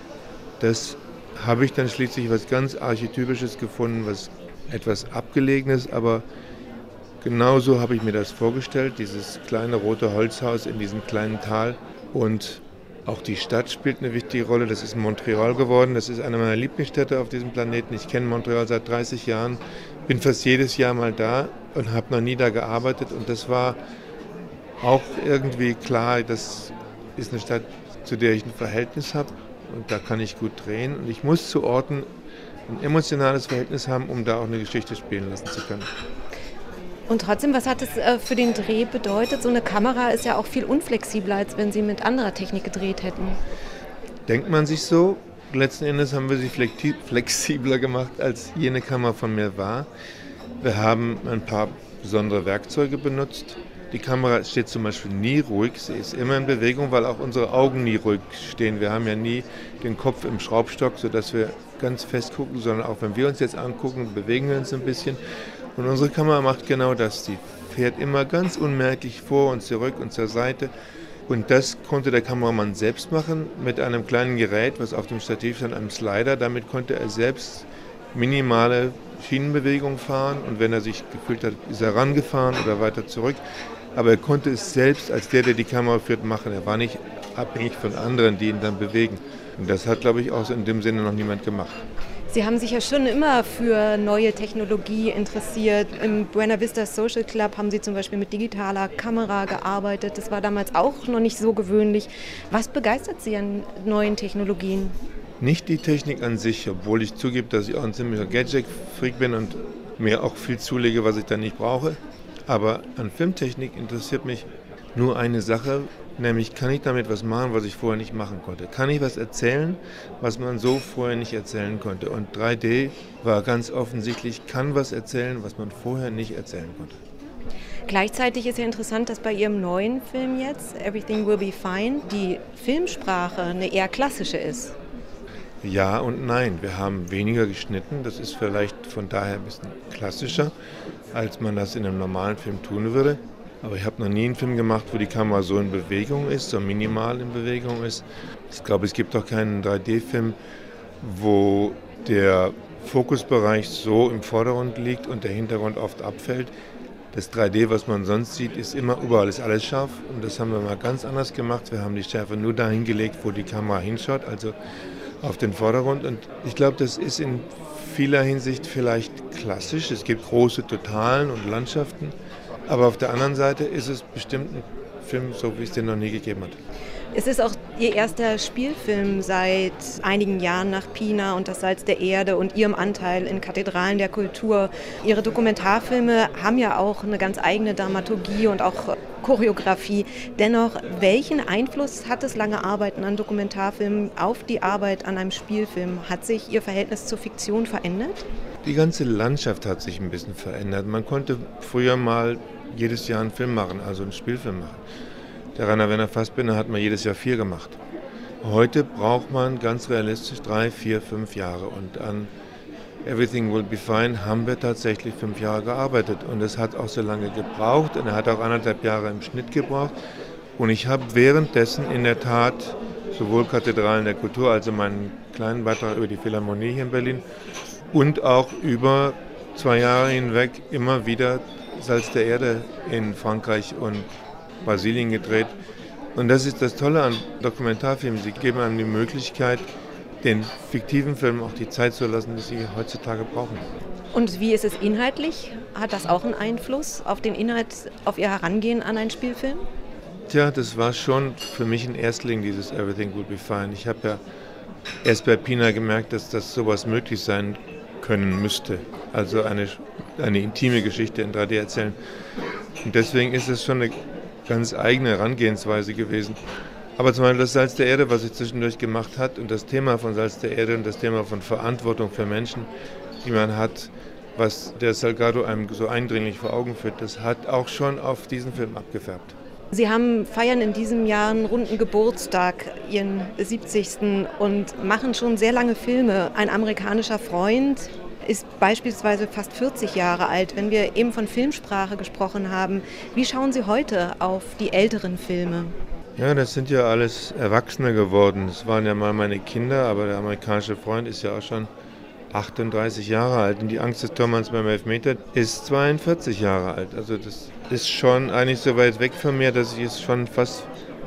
Das habe ich dann schließlich was ganz Archetypisches gefunden, was etwas Abgelegenes, aber genauso habe ich mir das vorgestellt, dieses kleine rote Holzhaus in diesem kleinen Tal und auch die Stadt spielt eine wichtige Rolle, das ist Montreal geworden, das ist eine meiner Lieblingsstädte auf diesem Planeten, ich kenne Montreal seit dreißig Jahren, bin fast jedes Jahr mal da und habe noch nie da gearbeitet und das war auch irgendwie klar, das ist eine Stadt, zu der ich ein Verhältnis habe und da kann ich gut drehen und ich muss zu Orten ein emotionales Verhältnis haben, um da auch eine Geschichte spielen lassen zu können. Und trotzdem, was hat es äh, für den Dreh bedeutet? So eine Kamera ist ja auch viel unflexibler, als wenn Sie mit anderer Technik gedreht hätten. Denkt man sich so. Letzten Endes haben wir sie flexibler gemacht, als jene Kamera von mir war. Wir haben ein paar besondere Werkzeuge benutzt. Die Kamera steht zum Beispiel nie ruhig, sie ist immer in Bewegung, weil auch unsere Augen nie ruhig stehen. Wir haben ja nie den Kopf im Schraubstock, sodass wir ganz fest gucken, sondern auch wenn wir uns jetzt angucken, bewegen wir uns ein bisschen. Und unsere Kamera macht genau das. Sie fährt immer ganz unmerklich vor und zurück und zur Seite. Und das konnte der Kameramann selbst machen mit einem kleinen Gerät, was auf dem Stativ stand, einem Slider. Damit konnte er selbst minimale Schienenbewegungen fahren. Und wenn er sich gefühlt hat, ist er rangefahren oder weiter zurück. Aber er konnte es selbst als der, der die Kamera führt, machen. Er war nicht abhängig von anderen, die ihn dann bewegen. Und das hat, glaube ich, auch in dem Sinne noch niemand gemacht. Sie haben sich ja schon immer für neue Technologie interessiert. Im Buena Vista Social Club haben Sie zum Beispiel mit digitaler Kamera gearbeitet. Das war damals auch noch nicht so gewöhnlich. Was begeistert Sie an neuen Technologien? Nicht die Technik an sich, obwohl ich zugebe, dass ich auch ein ziemlicher Gadget-Freak bin und mir auch viel zulege, was ich dann nicht brauche. Aber an Filmtechnik interessiert mich nur eine Sache, nämlich kann ich damit was machen, was ich vorher nicht machen konnte. Kann ich was erzählen, was man so vorher nicht erzählen konnte. Und drei D war ganz offensichtlich, kann was erzählen, was man vorher nicht erzählen konnte. Gleichzeitig ist ja interessant, dass bei Ihrem neuen Film jetzt, Everything Will Be Fine, die Filmsprache eine eher klassische ist. Ja und nein. Wir haben weniger geschnitten. Das ist vielleicht von daher ein bisschen klassischer, als man das in einem normalen Film tun würde. Aber ich habe noch nie einen Film gemacht, wo die Kamera so in Bewegung ist, so minimal in Bewegung ist. Ich glaube, es gibt auch keinen drei D-Film, wo der Fokusbereich so im Vordergrund liegt und der Hintergrund oft abfällt. Das drei D, was man sonst sieht, ist immer, überall ist alles scharf. Und das haben wir mal ganz anders gemacht. Wir haben die Schärfe nur dahin gelegt, wo die Kamera hinschaut, also auf den Vordergrund. Und ich glaube, das ist in vieler Hinsicht vielleicht klassisch. Es gibt große Totalen und Landschaften. Aber auf der anderen Seite ist es bestimmt ein Film, so wie es den noch nie gegeben hat. Es ist auch Ihr erster Spielfilm seit einigen Jahren nach Pina und Das Salz der Erde und Ihrem Anteil in Kathedralen der Kultur. Ihre Dokumentarfilme haben ja auch eine ganz eigene Dramaturgie und auch Choreografie. Dennoch, welchen Einfluss hat das lange Arbeiten an Dokumentarfilmen auf die Arbeit an einem Spielfilm? Hat sich Ihr Verhältnis zur Fiktion verändert? Die ganze Landschaft hat sich ein bisschen verändert. Man konnte früher mal jedes Jahr einen Film machen, also einen Spielfilm machen. Der Rainer Werner Fassbinder hat mal jedes Jahr vier gemacht. Heute braucht man ganz realistisch drei, vier, fünf Jahre. Und an Everything Will Be Fine haben wir tatsächlich fünf Jahre gearbeitet. Und es hat auch so lange gebraucht und er hat auch anderthalb Jahre im Schnitt gebraucht. Und ich habe währenddessen in der Tat sowohl Kathedralen der Kultur, also meinen kleinen Beitrag über die Philharmonie hier in Berlin, und auch über zwei Jahre hinweg immer wieder Salz der Erde in Frankreich und Brasilien gedreht. Und das ist das Tolle an Dokumentarfilmen. Sie geben einem die Möglichkeit, den fiktiven Filmen auch die Zeit zu lassen, die sie heutzutage brauchen. Und wie ist es inhaltlich? Hat das auch einen Einfluss auf den Inhalt, auf Ihr Herangehen an einen Spielfilm? Tja, das war schon für mich ein Erstling, dieses Everything Will Be Fine. Ich habe ja erst bei Pina gemerkt, dass das sowas möglich sein können müsste. Also eine, eine intime Geschichte in drei D erzählen. Und deswegen ist es schon eine ganz eigene Herangehensweise gewesen. Aber zum Beispiel das Salz der Erde, was sich zwischendurch gemacht hat, und das Thema von Salz der Erde und das Thema von Verantwortung für Menschen, die man hat, was der Salgado einem so eindringlich vor Augen führt, das hat auch schon auf diesen Film abgefärbt. Sie haben feiern in diesem Jahr einen runden Geburtstag, Ihren siebzigsten und machen schon sehr lange Filme. Ein amerikanischer Freund ist beispielsweise fast vierzig Jahre alt. Wenn wir eben von Filmsprache gesprochen haben, wie schauen Sie heute auf die älteren Filme? Ja, das sind ja alles Erwachsene geworden. Das waren ja mal meine Kinder, aber der amerikanische Freund ist ja auch schon achtunddreißig Jahre alt. Und die Angst des Tormanns beim Elfmeter ist zweiundvierzig Jahre alt. Also das ist schon eigentlich so weit weg von mir, dass ich es schon fast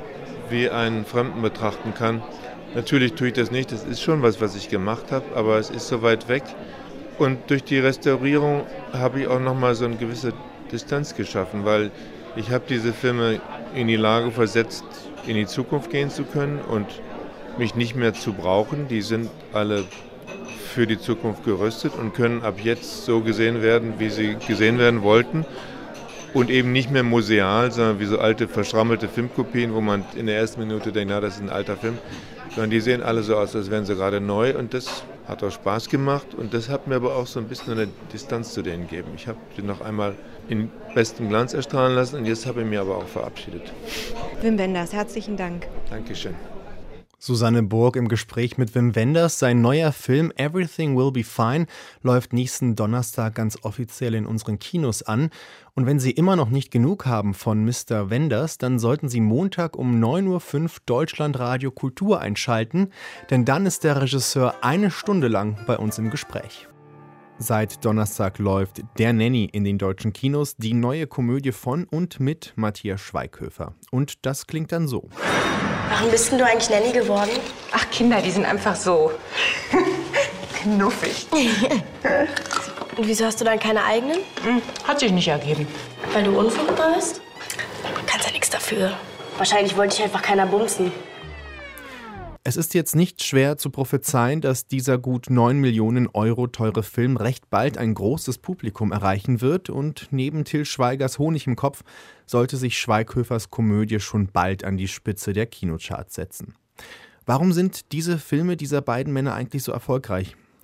wie einen Fremden betrachten kann. Natürlich tue ich das nicht, das ist schon was, was ich gemacht habe, aber es ist so weit weg. Und durch die Restaurierung habe ich auch nochmal so eine gewisse Distanz geschaffen, weil ich habe diese Filme in die Lage versetzt, in die Zukunft gehen zu können und mich nicht mehr zu brauchen. Die sind alle für die Zukunft gerüstet und können ab jetzt so gesehen werden, wie sie gesehen werden wollten. Und eben nicht mehr museal, sondern wie so alte, verschrammelte Filmkopien, wo man in der ersten Minute denkt, na, das ist ein alter Film. Sondern die sehen alle so aus, als wären sie gerade neu. Und das hat auch Spaß gemacht. Und das hat mir aber auch so ein bisschen eine Distanz zu denen gegeben. Ich habe die noch einmal in bestem Glanz erstrahlen lassen und jetzt habe ich mich aber auch verabschiedet. Wim Wenders, herzlichen Dank. Dankeschön. Susanne Burg im Gespräch mit Wim Wenders. Sein neuer Film Everything Will Be Fine läuft nächsten Donnerstag ganz offiziell in unseren Kinos an. Und wenn Sie immer noch nicht genug haben von Mister Wenders, dann sollten Sie Montag um neun Uhr fünf Deutschlandradio Kultur einschalten, denn dann ist der Regisseur eine Stunde lang bei uns im Gespräch. Seit Donnerstag läuft Der Nanny in den deutschen Kinos, die neue Komödie von und mit Matthias Schweighöfer. Und das klingt dann so. Warum bist denn du eigentlich Nanny geworden? Ach, Kinder, die sind einfach so knuffig. Und wieso hast du dann keine eigenen? Hm, hat sich nicht ergeben. Weil du unfruchtbar bist? Du kannst ja nichts dafür. Wahrscheinlich wollte dich einfach keiner bumsen. Es ist jetzt nicht schwer zu prophezeien, dass dieser gut neun Millionen Euro teure Film recht bald ein großes Publikum erreichen wird und neben Til Schweigers Honig im Kopf sollte sich Schweighöfers Komödie schon bald an die Spitze der Kinocharts setzen. Warum sind diese Filme dieser beiden Männer eigentlich so erfolgreich?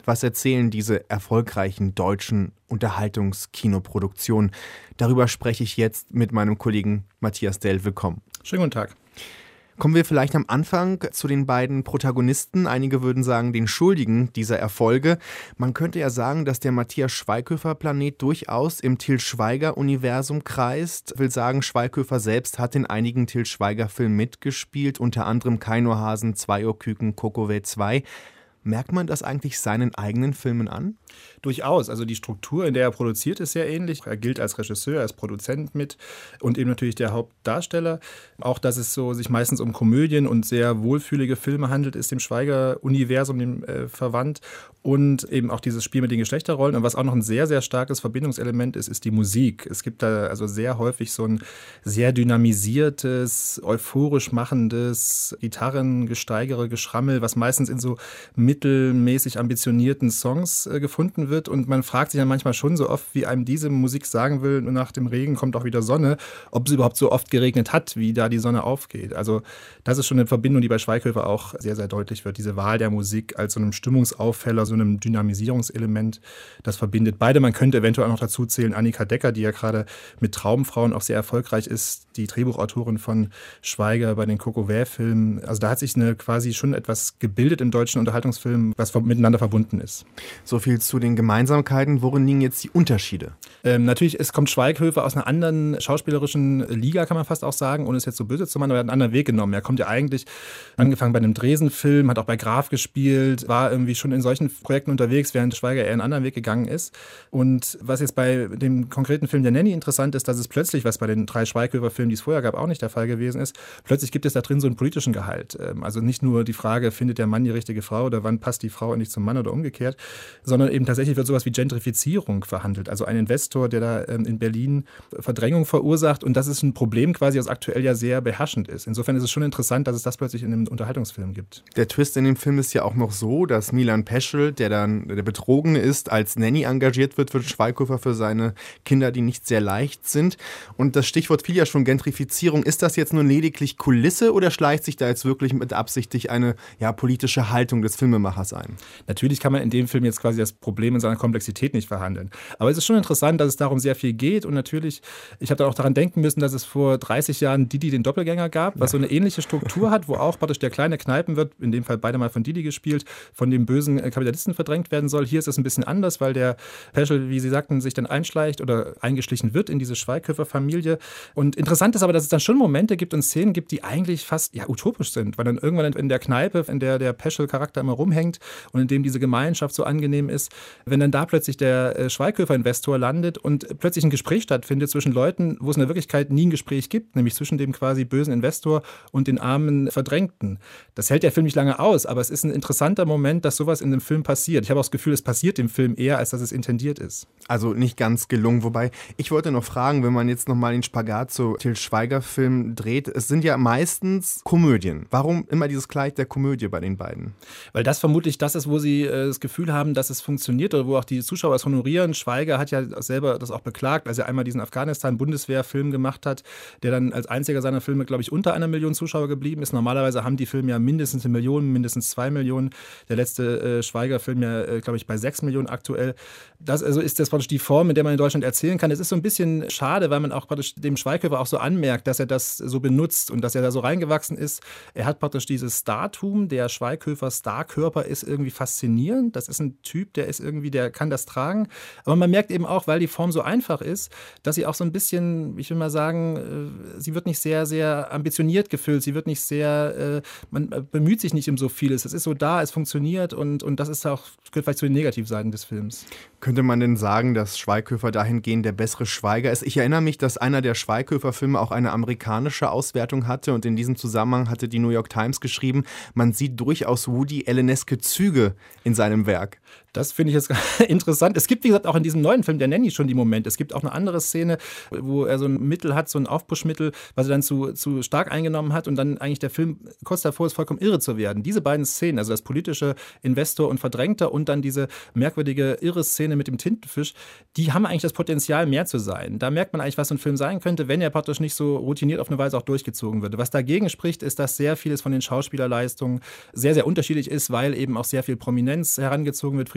Was erzählen diese erfolgreichen deutschen Unterhaltungskinoproduktionen? Darüber spreche ich jetzt mit meinem Kollegen Matthias Dell. Willkommen. Schönen guten Tag. Kommen wir vielleicht am Anfang zu den beiden Protagonisten. Einige würden sagen, den Schuldigen dieser Erfolge. Man könnte ja sagen, dass der Matthias Schweighöfer-Planet durchaus im Til Schweiger-Universum kreist. Ich will sagen, Schweighöfer selbst hat in einigen Til Schweiger-Filmen mitgespielt, unter anderem Keinohasen, Zweiohrküken, Kokowä zwei. Merkt man das eigentlich seinen eigenen Filmen an? Durchaus. Also die Struktur, in der er produziert, ist sehr ähnlich. Er gilt als Regisseur, als Produzent mit und eben natürlich der Hauptdarsteller. Auch, dass es so sich meistens um Komödien und sehr wohlfühlige Filme handelt, ist dem Schweiger-Universum dem, äh, verwandt. Und eben auch dieses Spiel mit den Geschlechterrollen. Und was auch noch ein sehr, sehr starkes Verbindungselement ist, ist die Musik. Es gibt da also sehr häufig so ein sehr dynamisiertes, euphorisch machendes Gitarrengesteigere, Geschrammel, was meistens in so mittelmäßig ambitionierten Songs äh, gefunden wird. Und man fragt sich dann manchmal schon so oft, wie einem diese Musik sagen will, nach dem Regen kommt auch wieder Sonne, ob es überhaupt so oft geregnet hat, wie da die Sonne aufgeht. Also das ist schon eine Verbindung, die bei Schweighöfer auch sehr, sehr deutlich wird. Diese Wahl der Musik als so einem Stimmungsaufheller, so einem Dynamisierungselement, das verbindet beide. Man könnte eventuell auch noch dazu zählen Annika Decker, die ja gerade mit Traumfrauen auch sehr erfolgreich ist, die Drehbuchautorin von Schweiger bei den Kokowä-Filmen. Also da hat sich eine quasi schon etwas gebildet im deutschen Unterhaltungsfilm, was miteinander verbunden ist. So viel zu den Gemeinsamkeiten. Worin liegen jetzt die Unterschiede? Ähm, natürlich, es kommt Schweighöfer aus einer anderen schauspielerischen Liga, kann man fast auch sagen, ohne es jetzt so böse zu machen, aber er hat einen anderen Weg genommen. Er kommt ja eigentlich, angefangen bei einem Dresen-Film, hat auch bei Graf gespielt, war irgendwie schon in solchen Projekten unterwegs, während Schweiger eher einen anderen Weg gegangen ist. Und was jetzt bei dem konkreten Film der Nanny interessant ist, dass es plötzlich, was bei den drei Schweighöfer-Filmen, die es vorher gab, auch nicht der Fall gewesen ist, plötzlich gibt es da drin so einen politischen Gehalt. Also nicht nur die Frage, findet der Mann die richtige Frau oder wann passt die Frau endlich zum Mann oder umgekehrt, sondern eben tatsächlich wird sowas wie Gentrifizierung verhandelt. Also ein Investor, der da in Berlin Verdrängung verursacht, und das ist ein Problem quasi, das aktuell ja sehr beherrschend ist. Insofern ist es schon interessant, dass es das plötzlich in einem Unterhaltungsfilm gibt. Der Twist in dem Film ist ja auch noch so, dass Milan Peschel, der dann der Betrogene ist, als Nanny engagiert wird für Schweighöfer, für seine Kinder, die nicht sehr leicht sind. Und das Stichwort fiel ja schon, Gentrifizierung. Ist das jetzt nur lediglich Kulisse oder schleicht sich da jetzt wirklich mit absichtlich eine ja, politische Haltung des Filmemachers ein? Natürlich kann man in dem Film jetzt quasi das Problem in seiner Komplexität nicht verhandeln. Aber es ist schon interessant, dass es darum sehr viel geht. Und natürlich, ich habe da auch daran denken müssen, dass es vor dreißig Jahren Didi den Doppelgänger gab, was ja so eine ähnliche Struktur hat, wo auch praktisch der kleine Kneipenwirt, in dem Fall beide mal von Didi gespielt, von dem bösen Kapitalisten verdrängt werden soll. Hier ist es ein bisschen anders, weil der Peschel, wie Sie sagten, sich dann einschleicht oder eingeschlichen wird in diese Schweighöfer-Familie. Und interessant ist aber, dass es dann schon Momente gibt und Szenen gibt, die eigentlich fast ja, utopisch sind, weil dann irgendwann in der Kneipe, in der der Peschel-Charakter immer rumhängt und in dem diese Gemeinschaft so angenehm ist, wenn dann da plötzlich der Schweighöfer-Investor landet und plötzlich ein Gespräch stattfindet zwischen Leuten, wo es in der Wirklichkeit nie ein Gespräch gibt, nämlich zwischen dem quasi bösen Investor und den armen Verdrängten. Das hält der Film nicht lange aus, aber es ist ein interessanter Moment, dass sowas in dem Film passiert. Ich habe auch das Gefühl, es passiert dem Film eher, als dass es intendiert ist. Also nicht ganz gelungen, wobei ich wollte noch fragen, wenn man jetzt nochmal den Spagat zu Til Schweiger-Filmen dreht, es sind ja meistens Komödien. Warum immer dieses Kleid der Komödie bei den beiden? Weil das vermutlich das ist, wo sie äh, das Gefühl haben, dass es funktioniert oder wo auch die Zuschauer es honorieren. Schweiger hat ja selber das auch beklagt, als er einmal diesen Afghanistan-Bundeswehr-Film gemacht hat, der dann als einziger seiner Filme, glaube ich, unter einer Million Zuschauer geblieben ist. Normalerweise haben die Filme ja mindestens eine Million, mindestens zwei Millionen. Der letzte äh, Schweiger-Film ja, äh, glaube ich, bei sechs Millionen aktuell. Das also ist das praktisch die Form, in der man in Deutschland erzählen kann. Es ist so ein bisschen schade, weil man auch praktisch dem Schweighöfer auch so anmerkt, dass er das so benutzt und dass er da so reingewachsen ist. Er hat praktisch dieses Startum, der Schweighöfer Starkörper ist irgendwie faszinierend. Das ist ein Typ, der ist irgendwie, der kann das tragen. Aber man merkt eben auch, weil die Form so einfach ist, dass sie auch so ein bisschen, ich will mal sagen, sie wird nicht sehr, sehr ambitioniert gefüllt. Sie wird nicht sehr, man bemüht sich nicht um so vieles. Es ist so da, es funktioniert und, und das ist auch, gehört vielleicht zu den Negativseiten des Films. Könnte man denn sagen, dass Schweighöfer dahingehend der bessere Schweiger ist? Ich erinnere mich, dass einer der Schweighöfer-Filme auch eine amerikanische Auswertung hatte und in diesem Zusammenhang hatte die New York Times geschrieben, man sieht durchaus Woody Alleneske Züge in seinem Werk. Das finde ich jetzt interessant. Es gibt, wie gesagt, auch in diesem neuen Film, der Nanny, schon die Momente. Es gibt auch eine andere Szene, wo er so ein Mittel hat, so ein Aufpushmittel, was er dann zu, zu stark eingenommen hat und dann eigentlich der Film kurz davor ist, vollkommen irre zu werden. Diese beiden Szenen, also das politische Investor und Verdrängter und dann diese merkwürdige, irre Szene mit dem Tintenfisch, die haben eigentlich das Potenzial, mehr zu sein. Da merkt man eigentlich, was so ein Film sein könnte, wenn er praktisch nicht so routiniert auf eine Weise auch durchgezogen würde. Was dagegen spricht, ist, dass sehr vieles von den Schauspielerleistungen sehr, sehr unterschiedlich ist, weil eben auch sehr viel Prominenz herangezogen wird.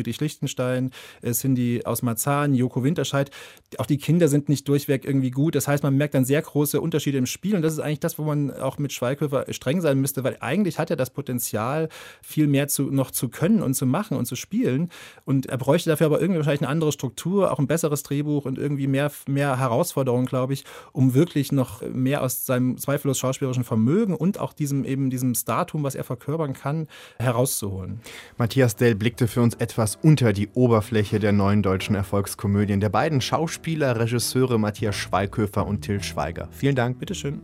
Friedrich Lichtenstein, Cindy aus Marzahn, Joko Winterscheid. Auch die Kinder sind nicht durchweg irgendwie gut. Das heißt, man merkt dann sehr große Unterschiede im Spiel. Und das ist eigentlich das, wo man auch mit Schweighöfer streng sein müsste, weil eigentlich hat er das Potenzial, viel mehr zu, noch zu können und zu machen und zu spielen. Und er bräuchte dafür aber irgendwie wahrscheinlich eine andere Struktur, auch ein besseres Drehbuch und irgendwie mehr, mehr Herausforderungen, glaube ich, um wirklich noch mehr aus seinem zweifellos schauspielerischen Vermögen und auch diesem eben diesem Startum, was er verkörpern kann, herauszuholen. Matthias Dell blickte für uns etwas unter die Oberfläche der neuen deutschen Erfolgskomödien der beiden Schauspieler, Regisseure Matthias Schweighöfer und Til Schweiger. Vielen Dank. Bitteschön.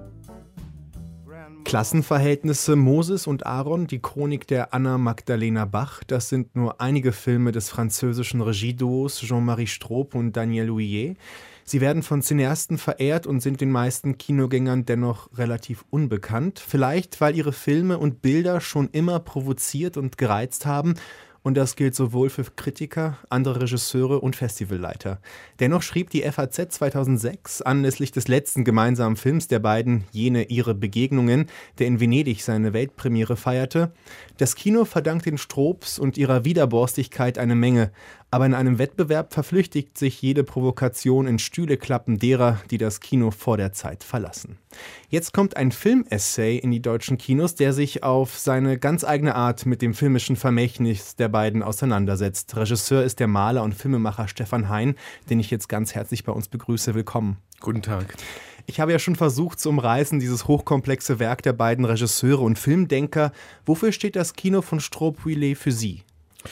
Klassenverhältnisse, Moses und Aaron, die Chronik der Anna Magdalena Bach, das sind nur einige Filme des französischen Regieduos Jean-Marie Straub und Daniel Huillet. Sie werden von Cineasten verehrt und sind den meisten Kinogängern dennoch relativ unbekannt. Vielleicht, weil ihre Filme und Bilder schon immer provoziert und gereizt haben. Und das gilt sowohl für Kritiker, andere Regisseure und Festivalleiter. Dennoch schrieb die F A Z zweitausendsechs anlässlich des letzten gemeinsamen Films der beiden, Jene ihre Begegnungen, der in Venedig seine Weltpremiere feierte: Das Kino verdankt den Straubs und ihrer Widerborstigkeit eine Menge. Aber in einem Wettbewerb verflüchtigt sich jede Provokation in Stühleklappen derer, die das Kino vor der Zeit verlassen. Jetzt kommt ein Filmessay in die deutschen Kinos, der sich auf seine ganz eigene Art mit dem filmischen Vermächtnis der beiden auseinandersetzt. Regisseur ist der Maler und Filmemacher Stefan Hein, den ich jetzt ganz herzlich bei uns begrüße. Willkommen. Guten Tag. Ich habe ja schon versucht zu umreißen, dieses hochkomplexe Werk der beiden Regisseure und Filmdenker. Wofür steht das Kino von Straub-Huillet für Sie?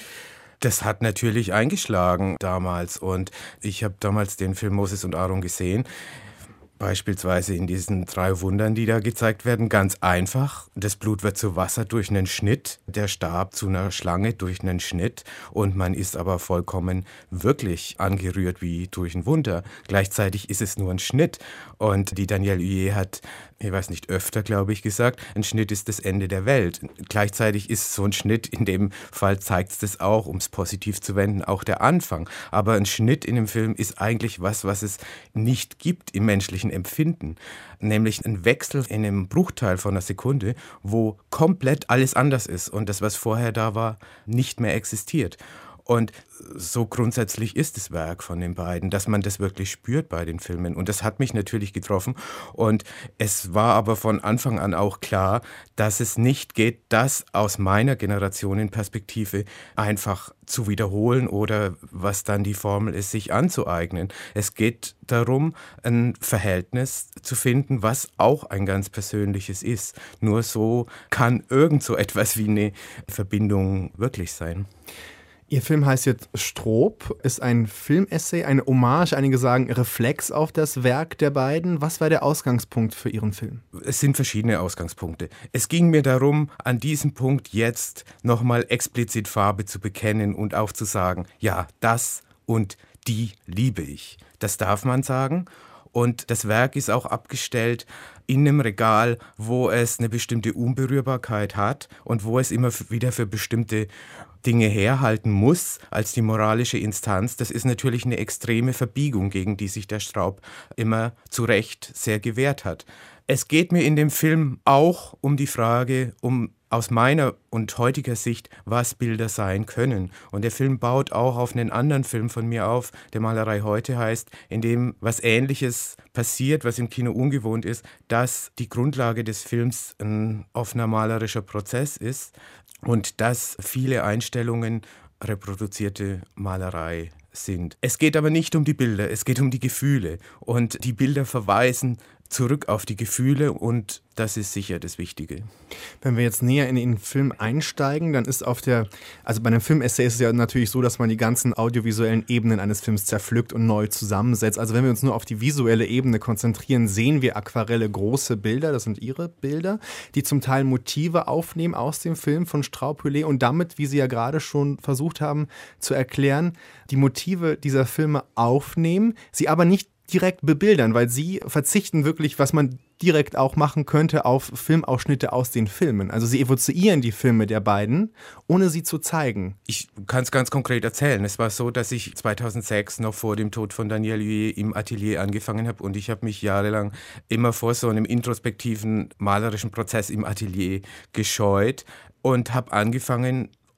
Das hat natürlich eingeschlagen damals und ich habe damals den Film Moses und Aaron gesehen. Beispielsweise in diesen drei Wundern, die da gezeigt werden, ganz einfach. Das Blut wird zu Wasser durch einen Schnitt, der Stab zu einer Schlange durch einen Schnitt und man ist aber vollkommen wirklich angerührt wie durch ein Wunder. Gleichzeitig ist es nur ein Schnitt und die Daniel Huillet hat, ich weiß nicht, öfter, glaube ich, gesagt, ein Schnitt ist das Ende der Welt. Gleichzeitig ist so ein Schnitt, in dem Fall zeigt es das auch, um es positiv zu wenden, auch der Anfang. Aber ein Schnitt in dem Film ist eigentlich was, was es nicht gibt im menschlichen Empfinden, nämlich ein Wechsel in einem Bruchteil von einer Sekunde, wo komplett alles anders ist und das, was vorher da war, nicht mehr existiert. Und so grundsätzlich ist das Werk von den beiden, dass man das wirklich spürt bei den Filmen. Und das hat mich natürlich getroffen. Und es war aber von Anfang an auch klar, dass es nicht geht, das aus meiner Generationenperspektive einfach zu wiederholen oder was dann die Formel ist, sich anzueignen. Es geht darum, ein Verhältnis zu finden, was auch ein ganz persönliches ist. Nur so kann irgend so etwas wie eine Verbindung wirklich sein. Ihr Film heißt jetzt Straub, ist ein Filmessay, eine Hommage, einige sagen Reflex auf das Werk der beiden. Was war der Ausgangspunkt für Ihren Film? Es sind verschiedene Ausgangspunkte. Es ging mir darum, an diesem Punkt jetzt nochmal explizit Farbe zu bekennen und auch zu sagen, ja, das und die liebe ich. Das darf man sagen. Und das Werk ist auch abgestellt in einem Regal, wo es eine bestimmte Unberührbarkeit hat und wo es immer wieder für bestimmte Dinge herhalten muss als die moralische Instanz. Das ist natürlich eine extreme Verbiegung, gegen die sich der Straub immer zu Recht sehr gewehrt hat. Es geht mir in dem Film auch um die Frage, um aus meiner und heutiger Sicht, was Bilder sein können. Und der Film baut auch auf einen anderen Film von mir auf, der Malerei heute heißt, in dem was Ähnliches passiert, was im Kino ungewohnt ist, dass die Grundlage des Films ein offener malerischer Prozess ist und dass viele Einstellungen reproduzierte Malerei sind. Es geht aber nicht um die Bilder, es geht um die Gefühle. Und die Bilder verweisen zurück auf die Gefühle und das ist sicher das Wichtige. Wenn wir jetzt näher in den Film einsteigen, dann ist auf der, also bei einem Filmessay ist es ja natürlich so, dass man die ganzen audiovisuellen Ebenen eines Films zerpflückt und neu zusammensetzt. Also wenn wir uns nur auf die visuelle Ebene konzentrieren, sehen wir Aquarelle, große Bilder, das sind Ihre Bilder, die zum Teil Motive aufnehmen aus dem Film von Straub-Huillet und damit, wie Sie ja gerade schon versucht haben zu erklären, die Motive dieser Filme aufnehmen, sie aber nicht direkt bebildern, weil sie verzichten wirklich, was man direkt auch machen könnte, auf Filmausschnitte aus den Filmen. Also sie evozieren die Filme der beiden, ohne sie zu zeigen. Ich kann es ganz konkret erzählen. Es war so, dass ich zweitausendsechs noch vor dem Tod von Daniel Huillet im Atelier angefangen habe und ich habe mich jahrelang immer vor so einem introspektiven malerischen Prozess im Atelier gescheut und habe angefangen,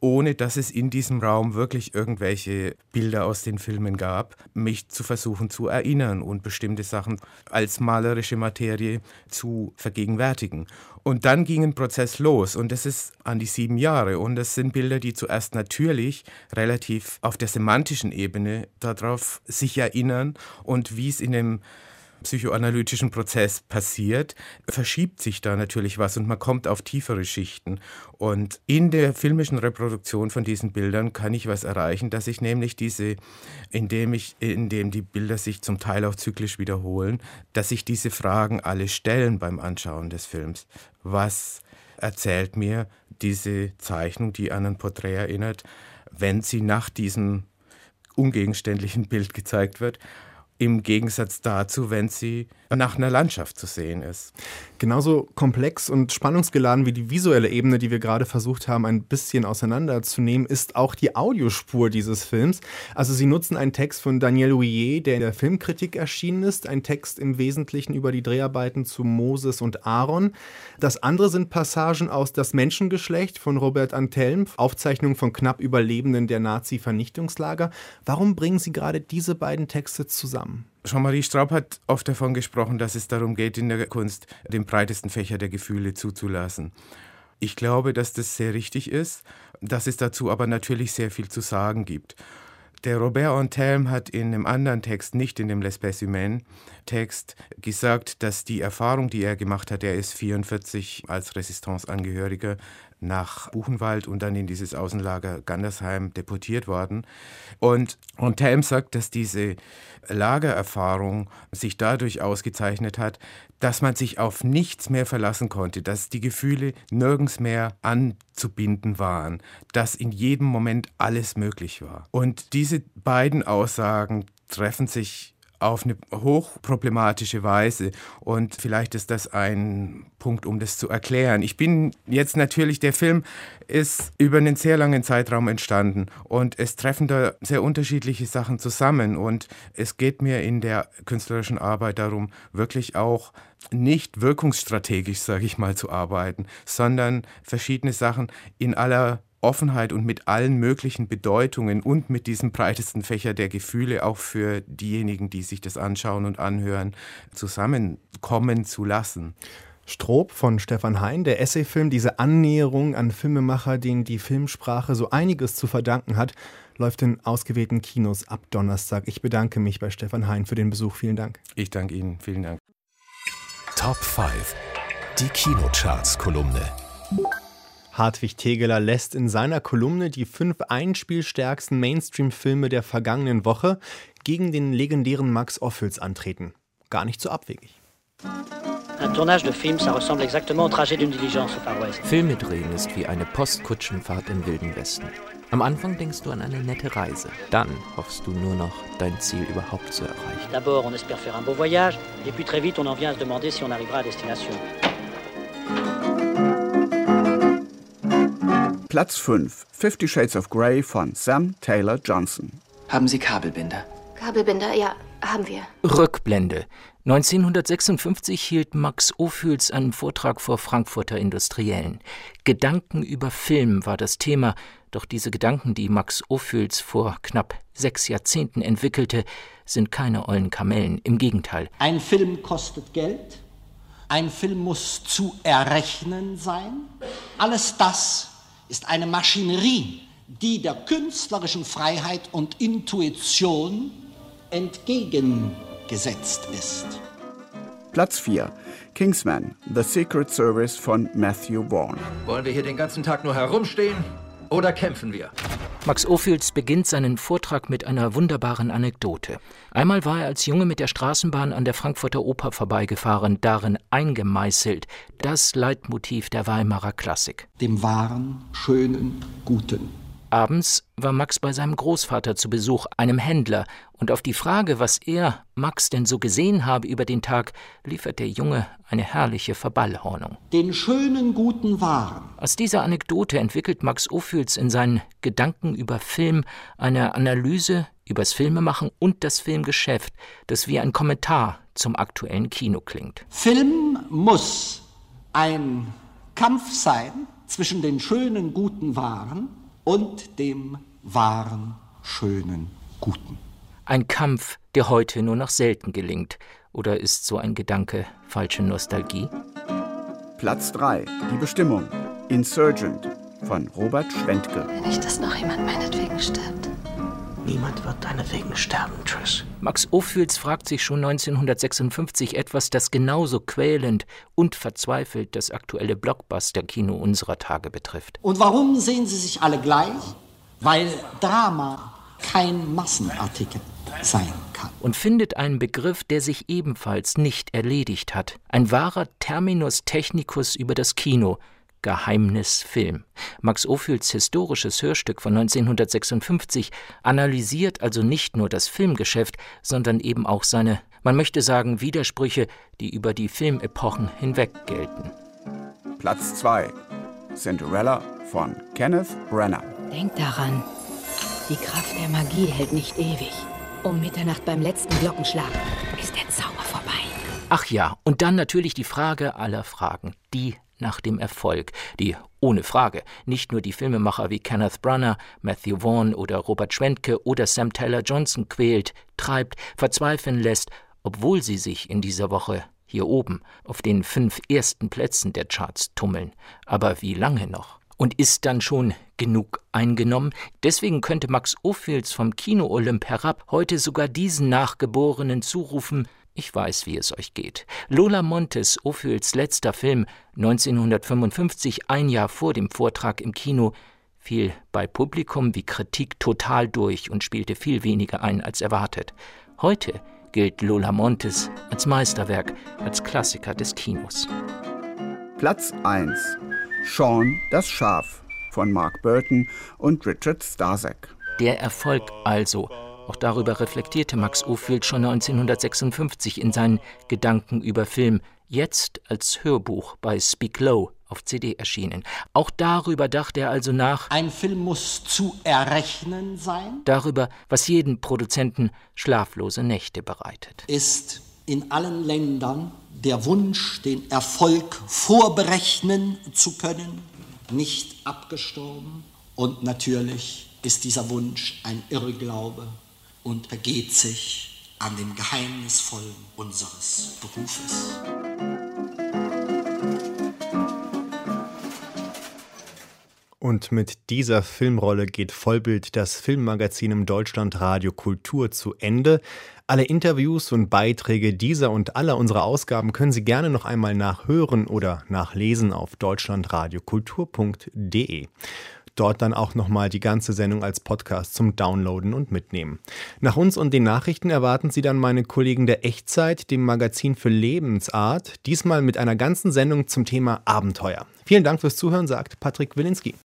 ohne dass es in diesem Raum wirklich irgendwelche Bilder aus den Filmen gab, mich zu versuchen zu erinnern und bestimmte Sachen als malerische Materie zu vergegenwärtigen. Und dann ging ein Prozess los und das ist an die sieben Jahre und das sind Bilder, die zuerst natürlich relativ auf der semantischen Ebene darauf sich erinnern und wie es in dem psychoanalytischen Prozess passiert, verschiebt sich da natürlich was und man kommt auf tiefere Schichten. Und in der filmischen Reproduktion von diesen Bildern kann ich was erreichen, dass ich nämlich diese, indem ich, indem die Bilder sich zum Teil auch zyklisch wiederholen, dass sich diese Fragen alle stellen beim Anschauen des Films. Was erzählt mir diese Zeichnung, die an ein Porträt erinnert, wenn sie nach diesem ungegenständlichen Bild gezeigt wird? Im Gegensatz dazu, wenn sie nach einer Landschaft zu sehen ist. Genauso komplex und spannungsgeladen wie die visuelle Ebene, die wir gerade versucht haben, ein bisschen auseinanderzunehmen, ist auch die Audiospur dieses Films. Also Sie nutzen einen Text von Daniel Houillet, der in der Filmkritik erschienen ist, ein Text im Wesentlichen über die Dreharbeiten zu Moses und Aaron. Das andere sind Passagen aus Das Menschengeschlecht von Robert Antelme, Aufzeichnungen von knapp Überlebenden der Nazi-Vernichtungslager. Warum bringen Sie gerade diese beiden Texte zusammen? Jean-Marie Straub hat oft davon gesprochen, dass es darum geht, in der Kunst den breitesten Fächer der Gefühle zuzulassen. Ich glaube, dass das sehr richtig ist, dass es dazu aber natürlich sehr viel zu sagen gibt. Der Robert Antelme hat in einem anderen Text, nicht in dem L'Espèce humaine Text, gesagt, dass die Erfahrung, die er gemacht hat, er ist vierundvierzig als Resistance-Angehöriger nach Buchenwald und dann in dieses Außenlager Gandersheim deportiert worden. Und Antelme sagt, dass diese Lagererfahrung sich dadurch ausgezeichnet hat, dass man sich auf nichts mehr verlassen konnte, dass die Gefühle nirgends mehr anzubinden waren, dass in jedem Moment alles möglich war. Und diese beiden Aussagen treffen sich auf eine hochproblematische Weise und vielleicht ist das ein Punkt, um das zu erklären. Ich bin jetzt natürlich, der Film ist über einen sehr langen Zeitraum entstanden und es treffen da sehr unterschiedliche Sachen zusammen und es geht mir in der künstlerischen Arbeit darum, wirklich auch nicht wirkungsstrategisch, sage ich mal, zu arbeiten, sondern verschiedene Sachen in aller Offenheit und mit allen möglichen Bedeutungen und mit diesem breitesten Fächer der Gefühle auch für diejenigen, die sich das anschauen und anhören, zusammenkommen zu lassen. Stroop von Stefan Hein, der Essayfilm, diese Annäherung an Filmemacher, denen die Filmsprache so einiges zu verdanken hat, läuft in ausgewählten Kinos ab Donnerstag. Ich bedanke mich bei Stefan Hein für den Besuch. Vielen Dank. Ich danke Ihnen. Vielen Dank. Top fünf. Die Kinocharts-Kolumne. Hartwig Tegeler lässt in seiner Kolumne die fünf einspielstärksten Mainstream-Filme der vergangenen Woche gegen den legendären Max Ophüls antreten. Gar nicht so abwegig. Un tournage de film, ça ressemble exactement au trajet d'une diligence au Far West. Filme drehen ist wie eine Postkutschenfahrt im Wilden Westen. Am Anfang denkst du an eine nette Reise. Dann hoffst du nur noch, dein Ziel überhaupt zu erreichen. D'abord, on espère faire un beau voyage, et puis très vite, on en vient à se demander si on arrivera à destination. Platz fünf. Fifty Shades of Grey von Sam Taylor Johnson. Haben Sie Kabelbinder? Kabelbinder, ja, haben wir. Rückblende. neunzehnhundertsechsundfünfzig hielt Max Ophüls einen Vortrag vor Frankfurter Industriellen. Gedanken über Film war das Thema, doch diese Gedanken, die Max Ophüls vor knapp sechs Jahrzehnten entwickelte, sind keine ollen Kamellen. Im Gegenteil. Ein Film kostet Geld, ein Film muss zu errechnen sein. Alles das ist eine Maschinerie, die der künstlerischen Freiheit und Intuition entgegengesetzt ist. Platz vier. Kingsman, The Secret Service von Matthew Vaughn. Wollen wir hier den ganzen Tag nur herumstehen oder kämpfen wir? Max Ophüls beginnt seinen Vortrag mit einer wunderbaren Anekdote. Einmal war er als Junge mit der Straßenbahn an der Frankfurter Oper vorbeigefahren, darin eingemeißelt, das Leitmotiv der Weimarer Klassik. Dem Wahren, Schönen, Guten. Abends war Max bei seinem Großvater zu Besuch, einem Händler, und auf die Frage, was er, Max, denn so gesehen habe über den Tag, liefert der Junge eine herrliche Verballhornung. Den schönen, guten Wahren. Aus dieser Anekdote entwickelt Max Ophüls in seinen Gedanken über Film eine Analyse übers Filmemachen und das Filmgeschäft, das wie ein Kommentar zum aktuellen Kino klingt. Film muss ein Kampf sein zwischen den schönen, guten Waren und dem wahren, schönen, guten. Ein Kampf, der heute nur noch selten gelingt. Oder ist so ein Gedanke falsche Nostalgie? Platz drei. Die Bestimmung. Insurgent von Robert Schwentke. Wenn nicht, dass noch jemand meinetwegen stirbt. Niemand wird deinetwegen sterben, Trish. Max Ophüls fragt sich schon neunzehnhundertsechsundfünfzig etwas, das genauso quälend und verzweifelt das aktuelle Blockbuster-Kino unserer Tage betrifft. Und warum sehen Sie sich alle gleich? Weil Drama kein Massenartikel sein kann. Und findet einen Begriff, der sich ebenfalls nicht erledigt hat. Ein wahrer Terminus technicus über das Kino. Geheimnis Film. Max Ophüls historisches Hörstück von neunzehnhundertsechsundfünfzig analysiert also nicht nur das Filmgeschäft, sondern eben auch seine, man möchte sagen, Widersprüche, die über die Filmepochen hinweg gelten. Platz zwei. Cinderella von Kenneth Branagh. Denk daran, die Kraft der Magie hält nicht ewig. Um Mitternacht beim letzten Glockenschlag ist der Zauber vorbei. Ach ja, und dann natürlich die Frage aller Fragen, die nach dem Erfolg, die ohne Frage nicht nur die Filmemacher wie Kenneth Branagh, Matthew Vaughn oder Robert Schwentke oder Sam Taylor Johnson quält, treibt, verzweifeln lässt, obwohl sie sich in dieser Woche hier oben auf den fünf ersten Plätzen der Charts tummeln. Aber wie lange noch? Und ist dann schon genug eingenommen? Deswegen könnte Max Ophüls vom Kino-Olymp herab heute sogar diesen Nachgeborenen zurufen: Ich weiß, wie es euch geht. Lola Montes, Ophüls letzter Film, neunzehnhundertfünfundfünfzig, ein Jahr vor dem Vortrag im Kino, fiel bei Publikum wie Kritik total durch und spielte viel weniger ein als erwartet. Heute gilt Lola Montes als Meisterwerk, als Klassiker des Kinos. Platz eins. Sean das Schaf von Mark Burton und Richard Starzak. Der Erfolg also. Auch darüber reflektierte Max Ophüls schon neunzehnhundertsechsundfünfzig in seinen Gedanken über Film, jetzt als Hörbuch bei Speak Low auf C D erschienen. Auch darüber dachte er also nach. Ein Film muss zu errechnen sein. Darüber, was jeden Produzenten schlaflose Nächte bereitet. Ist in allen Ländern der Wunsch, den Erfolg vorberechnen zu können, nicht abgestorben. Und natürlich ist dieser Wunsch ein Irrglaube und ergeht sich an dem Geheimnisvollen unseres Berufes. Und mit dieser Filmrolle geht Vollbild, das Filmmagazin im Deutschlandradio Kultur, zu Ende. Alle Interviews und Beiträge dieser und aller unserer Ausgaben können Sie gerne noch einmal nachhören oder nachlesen auf deutschlandradiokultur punkt de. Dort dann auch nochmal die ganze Sendung als Podcast zum Downloaden und Mitnehmen. Nach uns und den Nachrichten erwarten Sie dann meine Kollegen der Echtzeit, dem Magazin für Lebensart, diesmal mit einer ganzen Sendung zum Thema Abenteuer. Vielen Dank fürs Zuhören, sagt Patrick Wilinski.